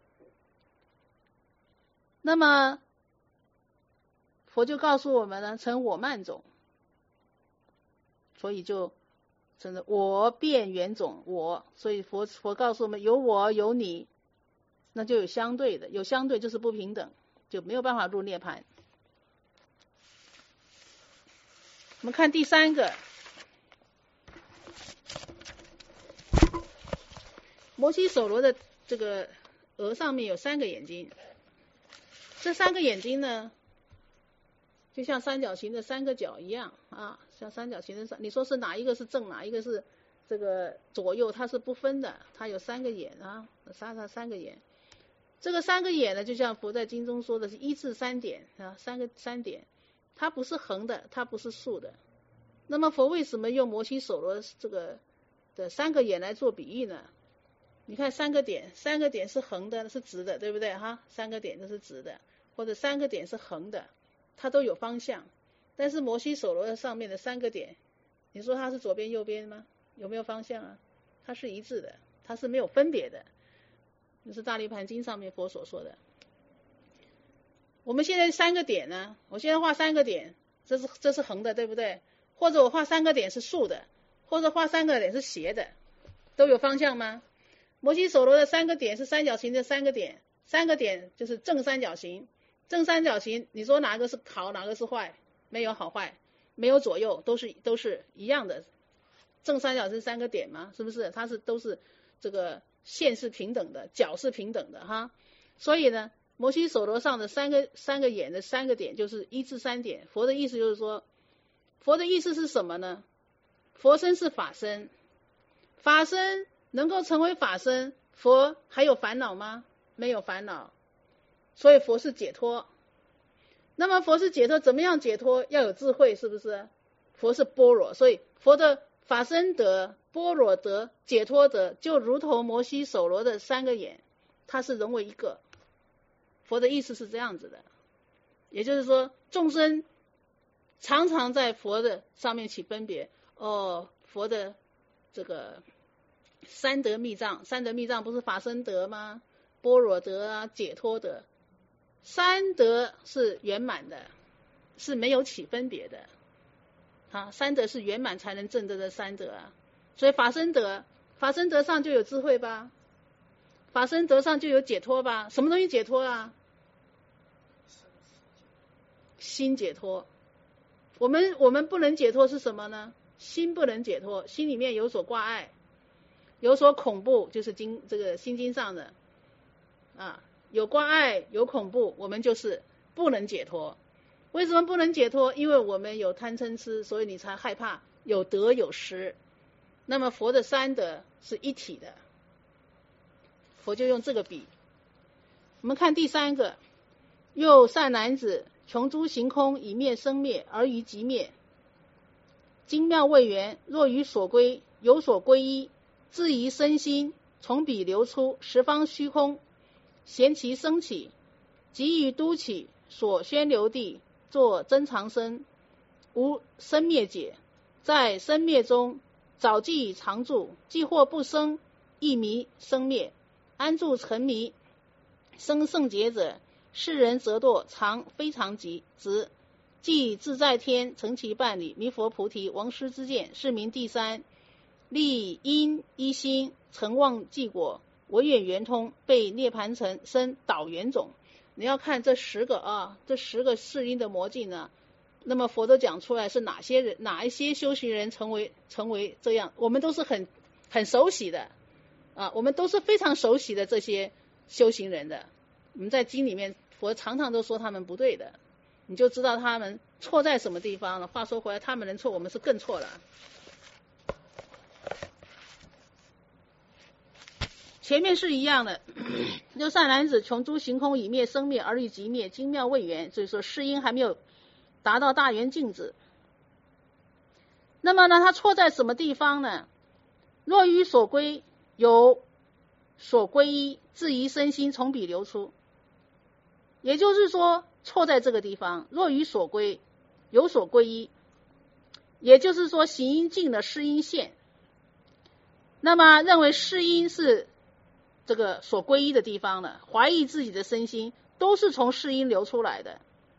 那么佛就告诉我们呢，成我慢种，所以就。真的，我变圆种，我，所以佛佛告诉我们，有我有你，那就有相对的，有相对就是不平等，就没有办法入涅槃。我们看第三个，摩悉首罗的这个额上面有三个眼睛，这三个眼睛呢，就像三角形的三个角一样啊，像三角形的三，你说是哪一个是正，哪一个是这个左右，它是不分的，它有三个眼啊，三三三个眼。这个三个眼呢，就像佛在经中说的是一至三点啊，三个三点，它不是横的，它不是竖的。那么佛为什么用摩悉首罗这个的三个眼来做比喻呢？你看三个点，三个点是横的，是直的，对不对哈？三个点都是直的，或者三个点是横的。它都有方向，但是摩悉首罗上面的三个点，你说它是左边右边吗？有没有方向啊？它是一致的，它是没有分别的，这是大涅盘经上面佛所说的。我们现在三个点呢，我现在画三个点，这是这是横的，对不对？或者我画三个点是竖的，或者画三个点是斜的，都有方向吗？摩悉首罗的三个点是三角形的三个点，三个点就是正三角形。正三角形，你说哪个是好，哪个是坏？没有好坏，没有左右，都是都是一样的。正三角是三个点嘛，是不是？它是都是这个线是平等的，角是平等的哈。所以呢， 摩西手罗上的三个三个眼的三个点，就是一至三点。佛的意思就是说，佛的意思是什么呢？佛身是法身，法身能够成为法身，佛还有烦恼吗？没有烦恼，所以佛是解脱。那么佛是解脱，怎么样解脱？要有智慧，是不是？佛是般若，所以佛的法身德、般若德、解脱德，就如同摩西手罗的三个眼，它是融为一个。佛的意思是这样子的，也就是说，众生常常在佛的上面起分别。哦，佛的这个三德密藏，三德密藏不是法身德吗？般若德啊，解脱德，三德是圆满的，是没有起分别的。啊，三德是圆满才能证得的三德啊。所以法身德，法身德上就有智慧吧，法身德上就有解脱吧。什么东西解脱啊？心解脱。我们我们不能解脱是什么呢？心不能解脱，心里面有所挂碍，有所恐怖，就是经这个心经上的啊，有挂碍有恐怖，我们就是不能解脱。为什么不能解脱？因为我们有贪嗔痴，所以你才害怕有得有失。那么佛的三德是一体的，佛就用这个比。我们看第三个，又善男子，穷诸行空，以灭生灭，而于即灭。精妙位缘，若于所归，有所归依，自疑身心，从彼流出，十方虚空，咸其生起，即于都起，所宣流地，作真常身，无生灭解，在生灭中早即常住，既或不生，亦迷生灭，安住沉迷，生圣解者，世人则堕常非常极，直即自在天，成其伴侣，弥佛菩提，王师之见，是名第三。立因一心，成妄即果，唯愿圆通，被涅盘成生导圆种。你要看这十个啊，这十个世因的魔境呢，那么佛都讲出来是哪些人，哪一些修行人成为成为这样，我们都是很很熟悉的啊，我们都是非常熟悉的这些修行人的。我们在经里面，佛常常都说他们不对的，你就知道他们错在什么地方了。话说回来，他们能错，我们是更错了。前面是一样的，六善男子，穷诸行空，以灭生灭，而于即灭，精妙位缘。所以说世因还没有达到大圆镜子。那么呢，他错在什么地方呢？若于所归，有所归依，自疑身心，从彼流出。也就是说，错在这个地方。若于所归，有所归依，也就是说，行因尽了世因现。那么认为世因是这个所归依的地方了，怀疑自己的身心都是从世因流出来的，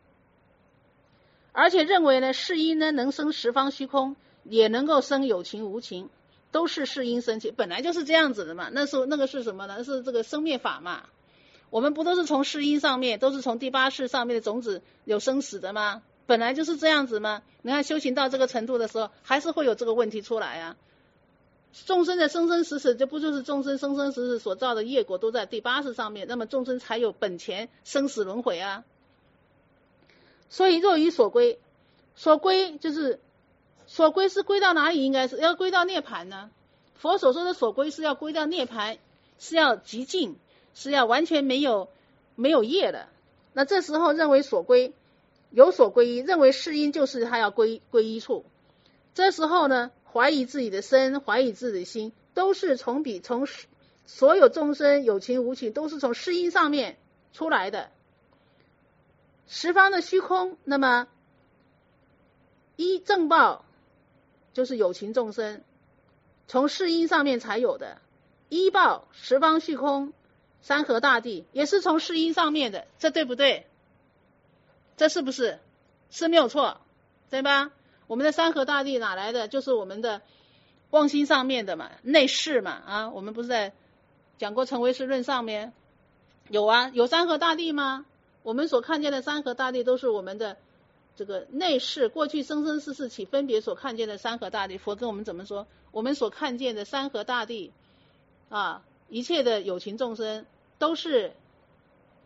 而且认为呢，世因呢能生十方虚空，也能够生有情无情，都是世因生起，本来就是这样子的嘛。那是那个是什么呢？是这个生灭法嘛。我们不都是从世因上面，都是从第八世上面的种子有生死的吗？本来就是这样子吗？你看修行到这个程度的时候，还是会有这个问题出来啊。众生的生生死死，这不就是众生生生死死所造的业果都在第八世上面，那么众生才有本钱生死轮回啊。所以若于所归，所归就是所归是归到哪里？应该是要归到涅槃呢。佛所说的所归是要归到涅槃，是要极尽，是要完全没有没有业的。那这时候认为所归有所归依，认为世因就是他要归归依处。这时候呢，怀疑自己的身，怀疑自己的心，都是从彼从所有众生有情无情，都是从世因上面出来的。十方的虚空，那么依正报就是有情众生，从世因上面才有的。依报十方虚空，山河大地也是从世因上面的，这对不对？这是不是？是没有错，对吧？我们的山河大地哪来的？就是我们的妄心上面的嘛，内视嘛啊，我们不是在讲过成唯识论上面有啊，有山河大地吗？我们所看见的山河大地都是我们的这个内视，过去生生世世起分别所看见的山河大地。佛跟我们怎么说？我们所看见的山河大地啊，一切的有情众生都是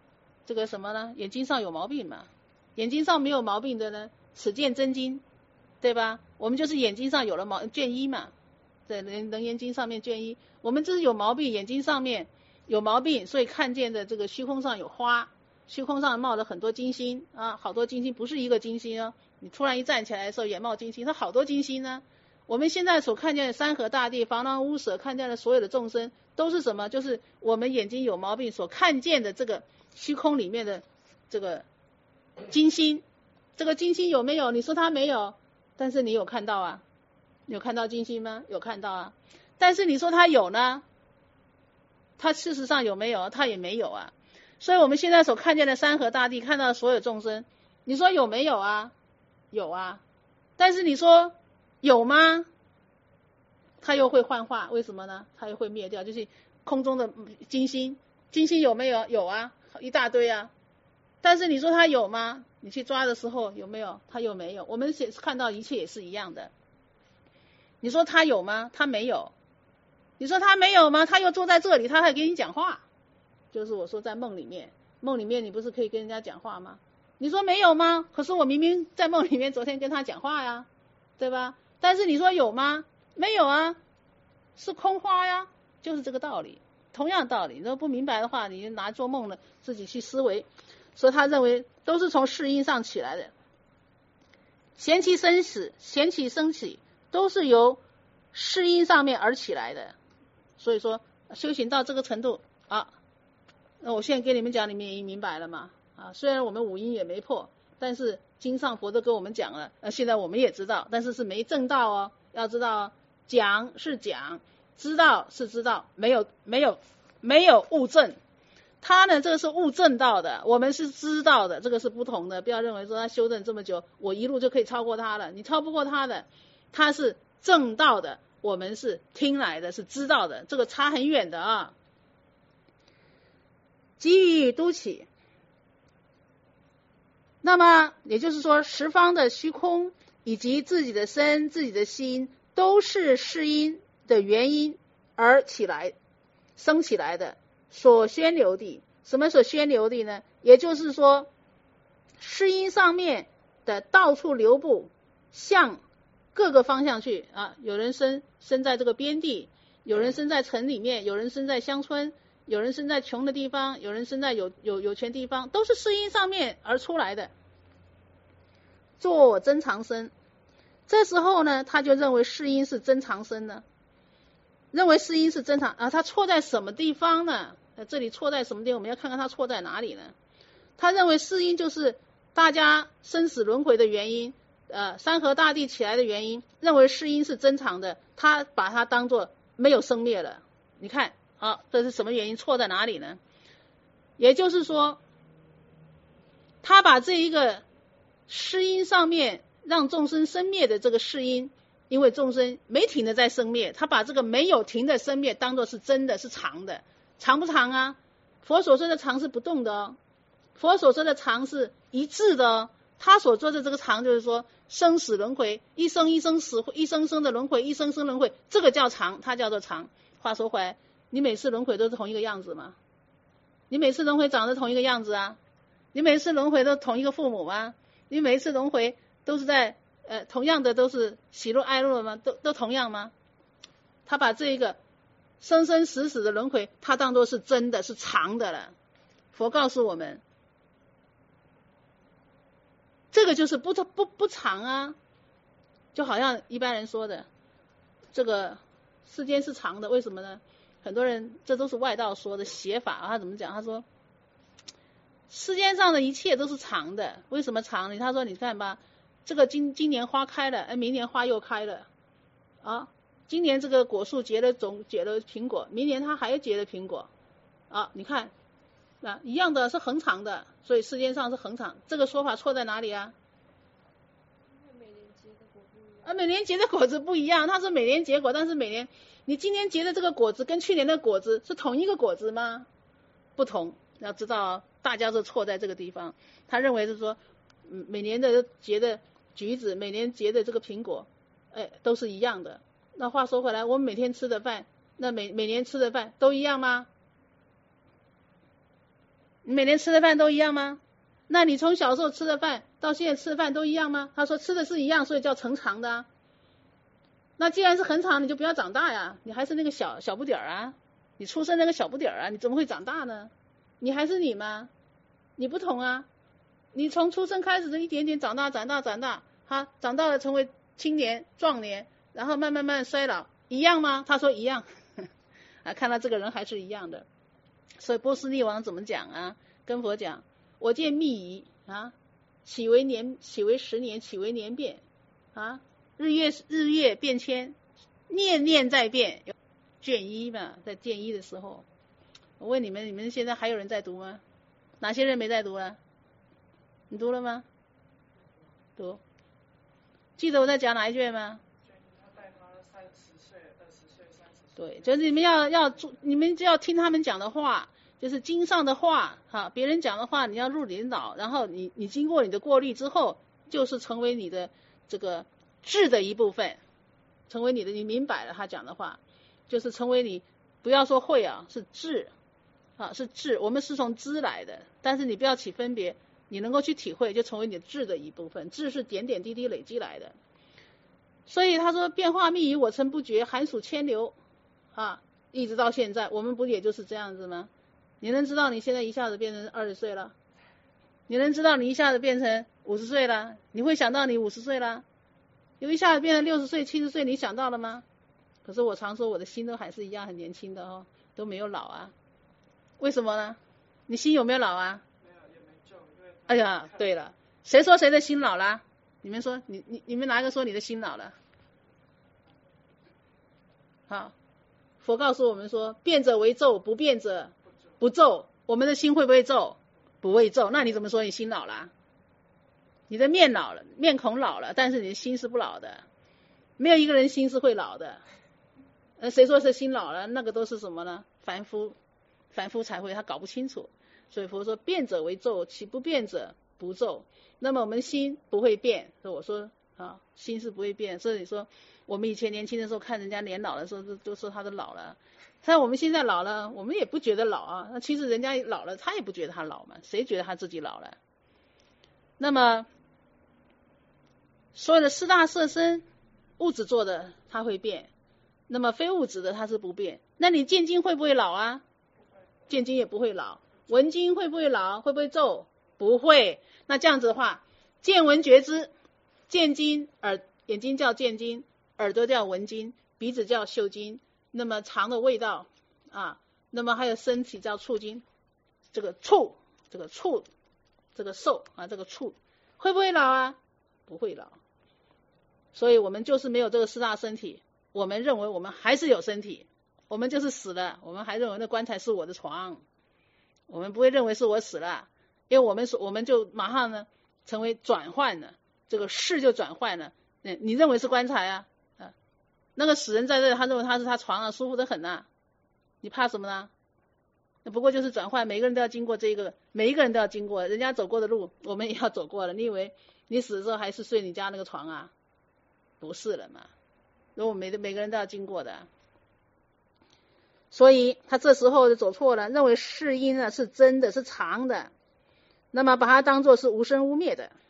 这个什么呢？眼睛上有毛病嘛？眼睛上没有毛病的呢，此见真经，对吧？我们就是眼睛上有了毛卷一嘛，在楞楞严经上面卷一，我们这是有毛病，眼睛上面有毛病，所以看见的这个虚空上有花，虚空上冒了很多金星啊，好多金星，不是一个金星哦。你突然一站起来的时候眼冒金星，它好多金星呢。我们现在所看见的山河大地、房廊屋舍，看见的所有的众生，都是什么？就是我们眼睛有毛病所看见的这个虚空里面的这个金星。这个金星有没有？你说它没有，但是你有看到啊？你有看到金星吗？有看到啊。但是你说它有呢？它事实上有没有？它也没有啊。所以我们现在所看见的山河大地，看到的所有众生，你说有没有啊？有啊。但是你说有吗？它又会幻化，为什么呢？它又会灭掉，就是空中的金星，金星有没有？有啊，一大堆啊。但是你说它有吗？你去抓的时候有没有？它又没有。我们看到一切也是一样的。你说它有吗？它没有。你说它没有吗？它又坐在这里，它还跟你讲话。就是我说在梦里面，梦里面你不是可以跟人家讲话吗？你说没有吗？可是我明明在梦里面昨天跟他讲话呀，对吧？但是你说有吗？没有啊，是空花呀，就是这个道理。同样道理，你都不明白的话，你就拿做梦了，自己去思维。所以他认为都是从世因上起来的，闲其生死，闲其生起，都是由世因上面而起来的。所以说修行到这个程度啊，那我现在跟你们讲，你们也明白了嘛？啊，虽然我们五阴也没破，但是经上佛都跟我们讲了，呃，现在我们也知道，但是是没证道哦。要知道哦，讲是讲，知道是知道，没有没有没有悟证。他呢，这个是悟证到的，我们是知道的，这个是不同的。不要认为说他修正这么久，我一路就可以超过他了，你超不过他的，他是证道的，我们是听来的，是知道的，这个差很远的啊。基于都起，那么也就是说，十方的虚空以及自己的身、自己的心，都是世因的原因而起来、生起来的。所宣流地，什么所宣流地呢？也就是说，世因上面的到处流布，向各个方向去啊。有人生生在这个边地，有人生在城里面，有人生在乡村，有人生在穷的地方，有人生在有有有钱地方，都是世因上面而出来的。作我真常身，这时候呢，他就认为世因是真常身呢。认为世因是真常啊，他错在什么地方呢？呃，这里错在什么地方？我们要看看他错在哪里呢？他认为世因就是大家生死轮回的原因，呃，山河大地起来的原因，认为世因是真常的，他把它当作没有生灭了。你看，啊，这是什么原因？错在哪里呢？也就是说，他把这一个世因上面让众生生灭的这个世因，因为众生没停的在生灭，他把这个没有停的生灭当作是真的，是常的。常不常啊？佛所说的常是不动的哦，佛所说的常是一致的哦。他所说的这个常就是说生死轮回，一生一生死，一生生的轮回，一生生轮回，这个叫常，它叫做常。话说回来，你每次轮回都是同一个样子吗？你每次轮回长得同一个样子啊？你每次轮回都同一个父母吗？你每一次轮回都是在呃同样的都是喜怒哀乐吗？都都同样吗？他把这一个生生死死的轮回，他当作是真的，是常的了。佛告诉我们，这个就是不不不常啊，就好像一般人说的，这个世间是常的，为什么呢？很多人这都是外道说的写法啊，他怎么讲？他说世间上的一切都是常的，为什么常？他说你看吧，这个今今年花开了，哎，明年花又开了啊。今年这个果树结了种，结了苹果，明年它还结了苹果啊！你看，啊，一样的是恒常的，所以世界上是恒常。这个说法错在哪里啊？ 每年结的果不一样。 啊，每年结的果子不一样，它是每年结果，但是每年你今年结的这个果子跟去年的果子是同一个果子吗？不同，要知道大家都错在这个地方。他认为是说，嗯，每年的结的橘子，每年结的这个苹果，哎，都是一样的。那话说回来，我们每天吃的饭，那每每年吃的饭都一样吗？ 你每天吃的饭都一样吗？那你从小时候吃的饭到现在吃的饭都一样吗？他说吃的是一样，所以叫恒常的啊。那既然是恒常，你就不要长大呀，你还是那个小小不点儿啊，你出生那个小不点儿啊，你怎么会长大呢？你还是你吗？你不同啊，你从出生开始的一点点长大长大长大，哈，长大了成为青年壮年，然后慢慢慢衰老，一样吗？他说一样啊，看到这个人还是一样的。所以波斯匿王怎么讲啊？跟佛讲，我见密仪啊，岂为年，岂为十年，岂为年变啊？日月日月变迁，念念在变。卷一嘛，在卷一的时候，我问你们，你们现在还有人在读吗？哪些人没在读了？你读了吗？读。记得我在讲哪一卷吗？对，就是你们要要你们就要听他们讲的话，就是经上的话，哈，别人讲的话你要入你的脑，然后你你经过你的过滤之后，就是成为你的这个智的一部分，成为你的，你明白了他讲的话，就是成为你，不要说会啊，是智啊，是智，我们是从知来的，但是你不要起分别，你能够去体会，就成为你的智的一部分，智是点点滴滴累积来的。所以他说变化密仪我曾不觉，寒暑迁流啊，一直到现在，我们不也就是这样子吗？你能知道你现在一下子变成二十岁了？你能知道你一下子变成五十岁了？你会想到你五十岁了？有一下子变成六十岁、七十岁，你想到了吗？可是我常说我的心都还是一样很年轻的哦，都没有老啊。为什么呢？你心有没有老啊？ 没有，也没救。 哎呀，对了，谁说谁的心老了？你们说，你你你们哪一个说你的心老了？好，佛告诉我们说，变者为咒，不变者不咒。我们的心会不会咒？不会咒。那你怎么说你心老了？你的面老了，面孔老了，但是你的心是不老的。没有一个人心是会老的。呃，谁说是心老了？那个都是什么呢？凡夫，凡夫才会，他搞不清楚。所以佛说，变者为咒，其不变者不咒。那么我们心不会变，所以我说啊，心是不会变。所以说，我们以前年轻的时候看人家年老的时候，就就说他都老了。但我们现在老了，我们也不觉得老啊。那其实人家老了，他也不觉得他老嘛，谁觉得他自己老了？那么所有的四大色身，物质做的它会变，那么非物质的它是不变。那你见精会不会老啊？见精也不会老。闻精会不会老？会不会皱？不会。那这样子的话，见闻觉知，见精，耳眼睛叫见精，耳朵叫闻精，鼻子叫嗅精，那么肠的味道啊，那么还有身体叫触精，这个触，这个触，这个受啊，这个触会不会老啊？不会老。所以我们就是没有这个四大身体，我们认为我们还是有身体，我们就是死了，我们还认为那棺材是我的床，我们不会认为是我死了，因为我们是我们就马上呢成为转换了，这个事就转换了。嗯，你认为是棺材啊？啊，那个死人在这里，他认为他是他床啊，舒服得很啊，你怕什么呢？那不过就是转换，每个人都要经过这个，每一个人都要经过，人家走过的路，我们也要走过了。你以为你死的时候还是睡你家那个床啊？不是了嘛，如果每每个人都要经过的。所以他这时候就走错了，认为世因呢是真的，是常的，那么把它当作是无生无灭的。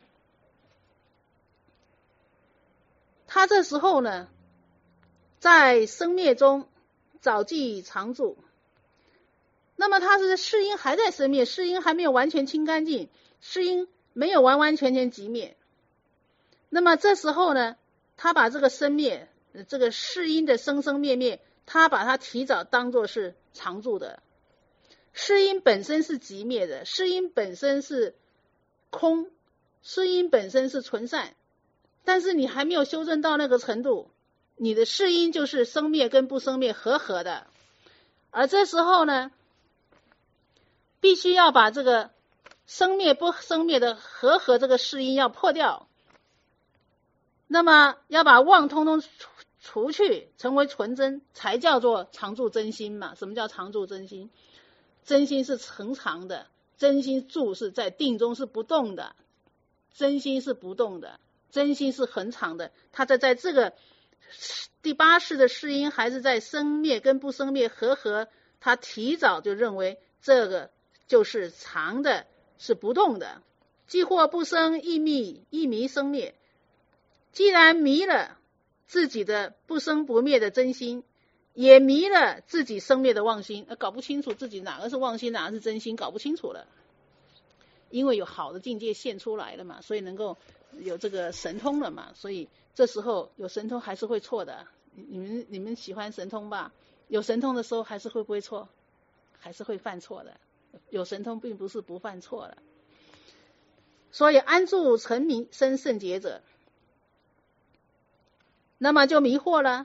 他这时候呢在生灭中早记常住，那么他是世因还在生灭，世因还没有完全清干净，世因没有完完全全寂灭。那么这时候呢他把这个生灭，这个世因的生生灭灭，他把它提早当作是常住的。世因本身是寂灭的，世因本身是空，世因本身是纯善，但是你还没有修正到那个程度，你的世因就是生灭跟不生灭合合的。而这时候呢必须要把这个生灭不生灭的合合这个世因要破掉，那么要把妄通通除去，成为纯真，才叫做常住真心嘛。什么叫常住真心？真心是恒常的，真心住是在定中是不动的，真心是不动的，真心是恒常的。它在在这个第八世的世因还是在生灭跟不生灭合合，他提早就认为这个就是常的，是不动的。既或不生，亦迷，亦迷生灭。既然迷了自己的不生不灭的真心，也迷了自己生灭的妄心，搞不清楚自己哪个是妄心，哪个是真心，搞不清楚了。因为有好的境界现出来了嘛，所以能够有这个神通了嘛，所以这时候有神通还是会错的。你们你们喜欢神通吧？有神通的时候还是会不会错？还是会犯错的。有神通并不是不犯错的。所以安住成迷生圣洁者，那么就迷惑了。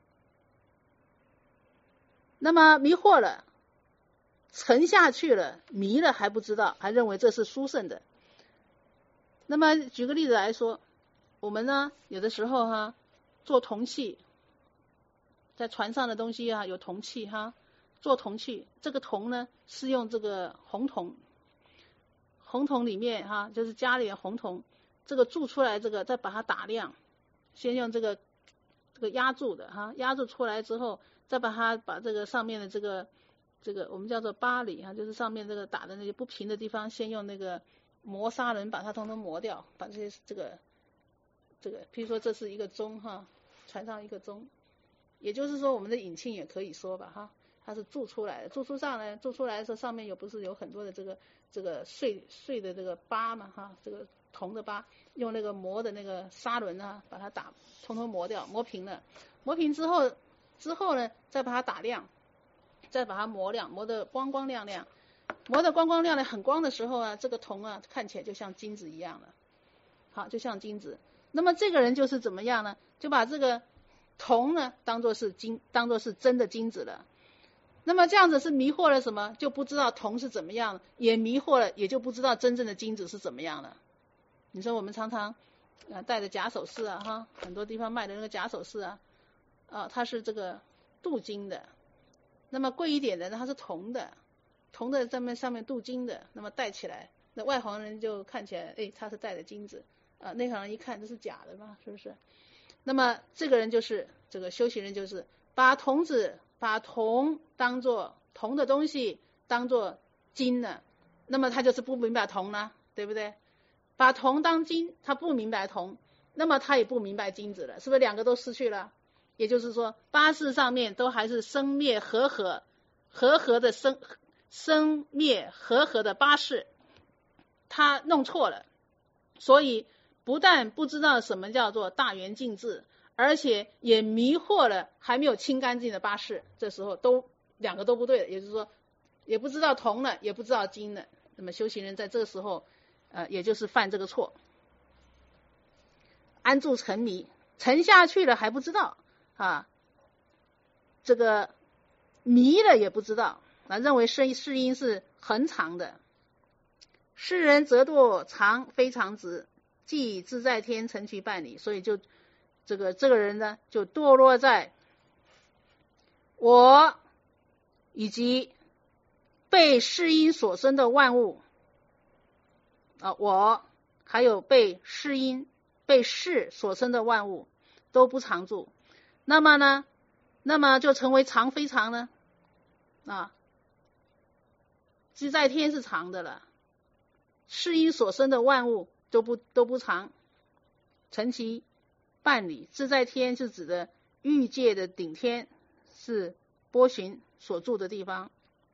那么迷惑了，沉下去了，迷了还不知道，还认为这是殊胜的。那么举个例子来说，我们呢有的时候哈做铜器，在船上的东西啊有铜器哈，做铜器，这个铜呢是用这个红铜，红铜里面哈就是家里的红铜，这个铸出来这个再把它打亮，先用这个这个压铸的哈，压铸出来之后，再把它把这个上面的这个这个我们叫做巴里哈，就是上面这个打的那些不平的地方，先用那个磨砂轮把它统统磨掉，把这些这个这个，譬如说这是一个钟哈，船上一个钟，也就是说我们的引磬也可以说吧哈，它是铸出来的，铸出上来，铸出来的时候上面有不是有很多的这个这个碎碎的这个疤嘛哈，这个铜的疤，用那个磨的那个砂轮啊，把它打统统磨掉，磨平了，磨平之后之后呢，再把它打亮，再把它磨亮，磨得光光亮亮，磨得光光亮亮很光的时候啊，这个铜啊看起来就像金子一样了，好，就像金子。那么这个人就是怎么样呢？就把这个铜呢当作是金，当作是真的金子了。那么这样子是迷惑了什么？就不知道铜是怎么样，也迷惑了，也就不知道真正的金子是怎么样了。你说我们常常呃戴的假首饰啊哈，很多地方卖的那个假首饰啊，啊它是这个镀金的，那么贵一点的呢它是铜的，铜的上面上面镀金的，那么戴起来，那外行人就看起来，哎，他是戴的金子啊，内行人一看这是假的嘛，是不是？那么这个人就是这个修行人，就是把铜子把铜当作铜的东西当作金了，那么他就是不明白铜了，对不对？把铜当金，他不明白铜，那么他也不明白金子了，是不是两个都失去了？也就是说八识上面都还是生灭和合，和合的生生灭和合的八识，他弄错了，所以不但不知道什么叫做大圆净智，而且也迷惑了还没有清干净的八识，这时候都两个都不对了，也就是说也不知道铜了，也不知道金了。那么修行人在这个时候呃，也就是犯这个错，安住沉迷，沉下去了还不知道啊，这个迷了也不知道啊，认为是是因是恒常的。世人则堕常非常直，即自在天成其半理，所以就这个这个人呢，就堕落在我以及被世因所生的万物啊，我还有被世因被世所生的万物都不常住，那么呢，那么就成为常非常呢啊，自在天是常的了，世因所生的万物都不都不常，成其半理。自在天是指的欲界的顶天，是波旬所住的地方。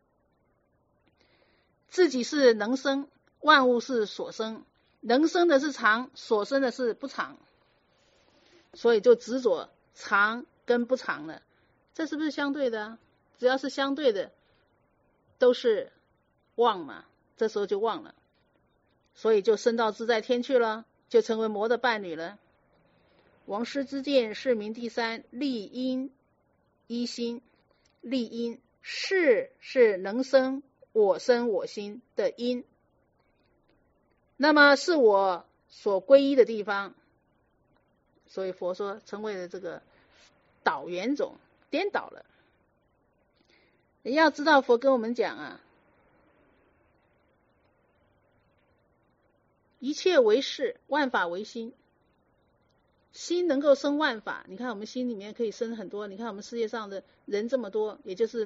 自己是能生，万物是所生，能生的是常，所生的是不常，所以就执着常跟不常了。这是不是相对的啊？只要是相对的都是妄嘛，这时候就忘了，所以就升到自在天去了，就成为魔的伴侣了。王师之见是名第三，立因一心，立因是是能生我生我心的因，那么是我所归依的地方，所以佛说成为了这个倒缘种，颠倒了。你要知道佛跟我们讲啊，一切为事，万法为心，心能够生万法。你看我们心里面可以生很多，你看我们世界上的人这么多，也就是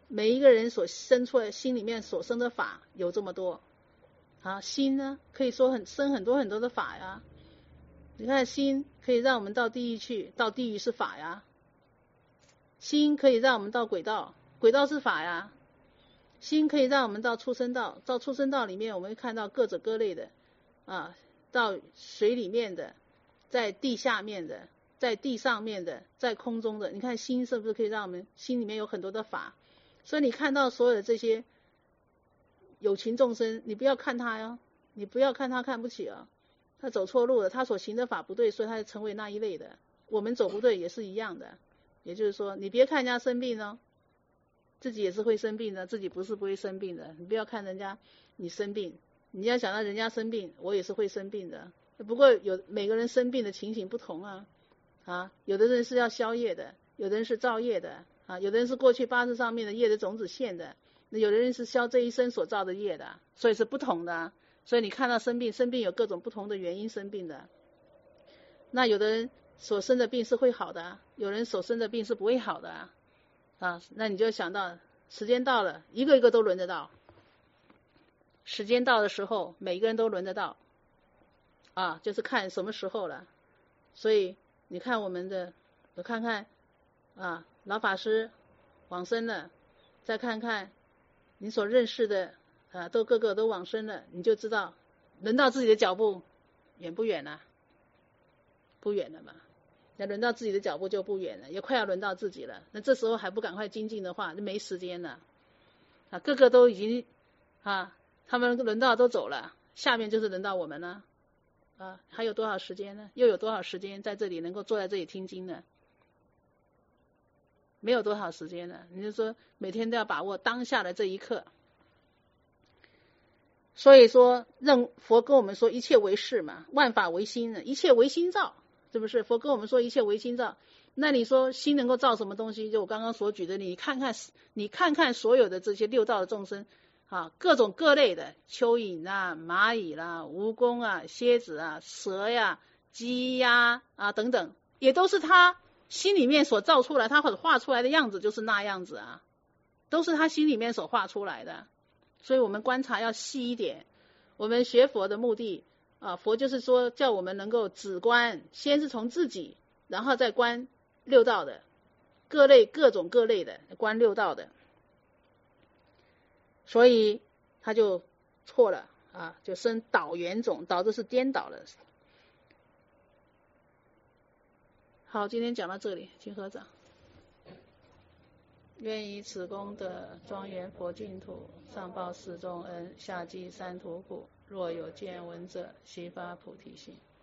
每一个人所生出来心里面所生的法有这么多啊，心呢可以说很生很多很多的法呀。你看心可以让我们到地狱去，到地狱是法呀。心可以让我们到轨道，轨道是法呀。心可以让我们到畜生道，到畜生道里面我们会看到各种各类的啊，到水里面的，在地下面的，在地上面的，在空中的。你看心是不是可以让我们心里面有很多的法？所以你看到所有的这些有情众生，你不要看他呀，你不要看他看不起啊，他走错路了，他所行的法不对，所以他就成为那一类的。我们走不对也是一样的，也就是说你别看人家生病哦，自己也是会生病的，自己不是不会生病的。你不要看人家你生病，你要想到人家生病，我也是会生病的。不过有每个人生病的情形不同啊，啊，有的人是要消业的，有的人是造业的，啊，有的人是过去八字上面的业的种子现的，有的人是消这一生所造的业的，所以是不同的啊。所以你看到生病，生病有各种不同的原因生病的。那有的人所生的病是会好的啊，有人所生的病是不会好的啊。啊，那你就想到时间到了，一个一个都轮得到。时间到的时候，每一个人都轮得到。啊，就是看什么时候了。所以你看我们的，我看看啊，老法师往生了，再看看你所认识的啊，都个个都往生了，你就知道轮到自己的脚步远不远啊？不远了嘛。那轮到自己的脚步就不远了，也快要轮到自己了。那这时候还不赶快精进的话，就没时间了。啊，个个都已经啊，他们轮到都走了，下面就是轮到我们了。啊，还有多少时间呢？又有多少时间在这里能够坐在这里听经呢？没有多少时间了。你就说每天都要把握当下的这一刻。所以说，认佛跟我们说一切为事嘛，万法唯心的，一切唯心造。是不是？佛跟我们说一切唯心造，那你说心能够造什么东西？就我刚刚所举的，你看看，你看看所有的这些六道的众生啊，各种各类的蚯蚓啊、蚂蚁啦、蜈蚣啊、蝎子啊、蛇呀、鸡呀 啊, 啊等等，也都是他心里面所造出来，他画出来的样子就是那样子啊，都是他心里面所画出来的。所以我们观察要细一点。我们学佛的目的啊，佛就是说叫我们能够止观，先是从自己，然后再观六道的各类各种各类的观六道的，所以他就错了啊，就生倒缘种，导致是颠倒了。好，今天讲到这里，请合掌。愿以此功德庄严佛净土，上报四重恩，下济三途苦。若有见闻者，悉发菩提心。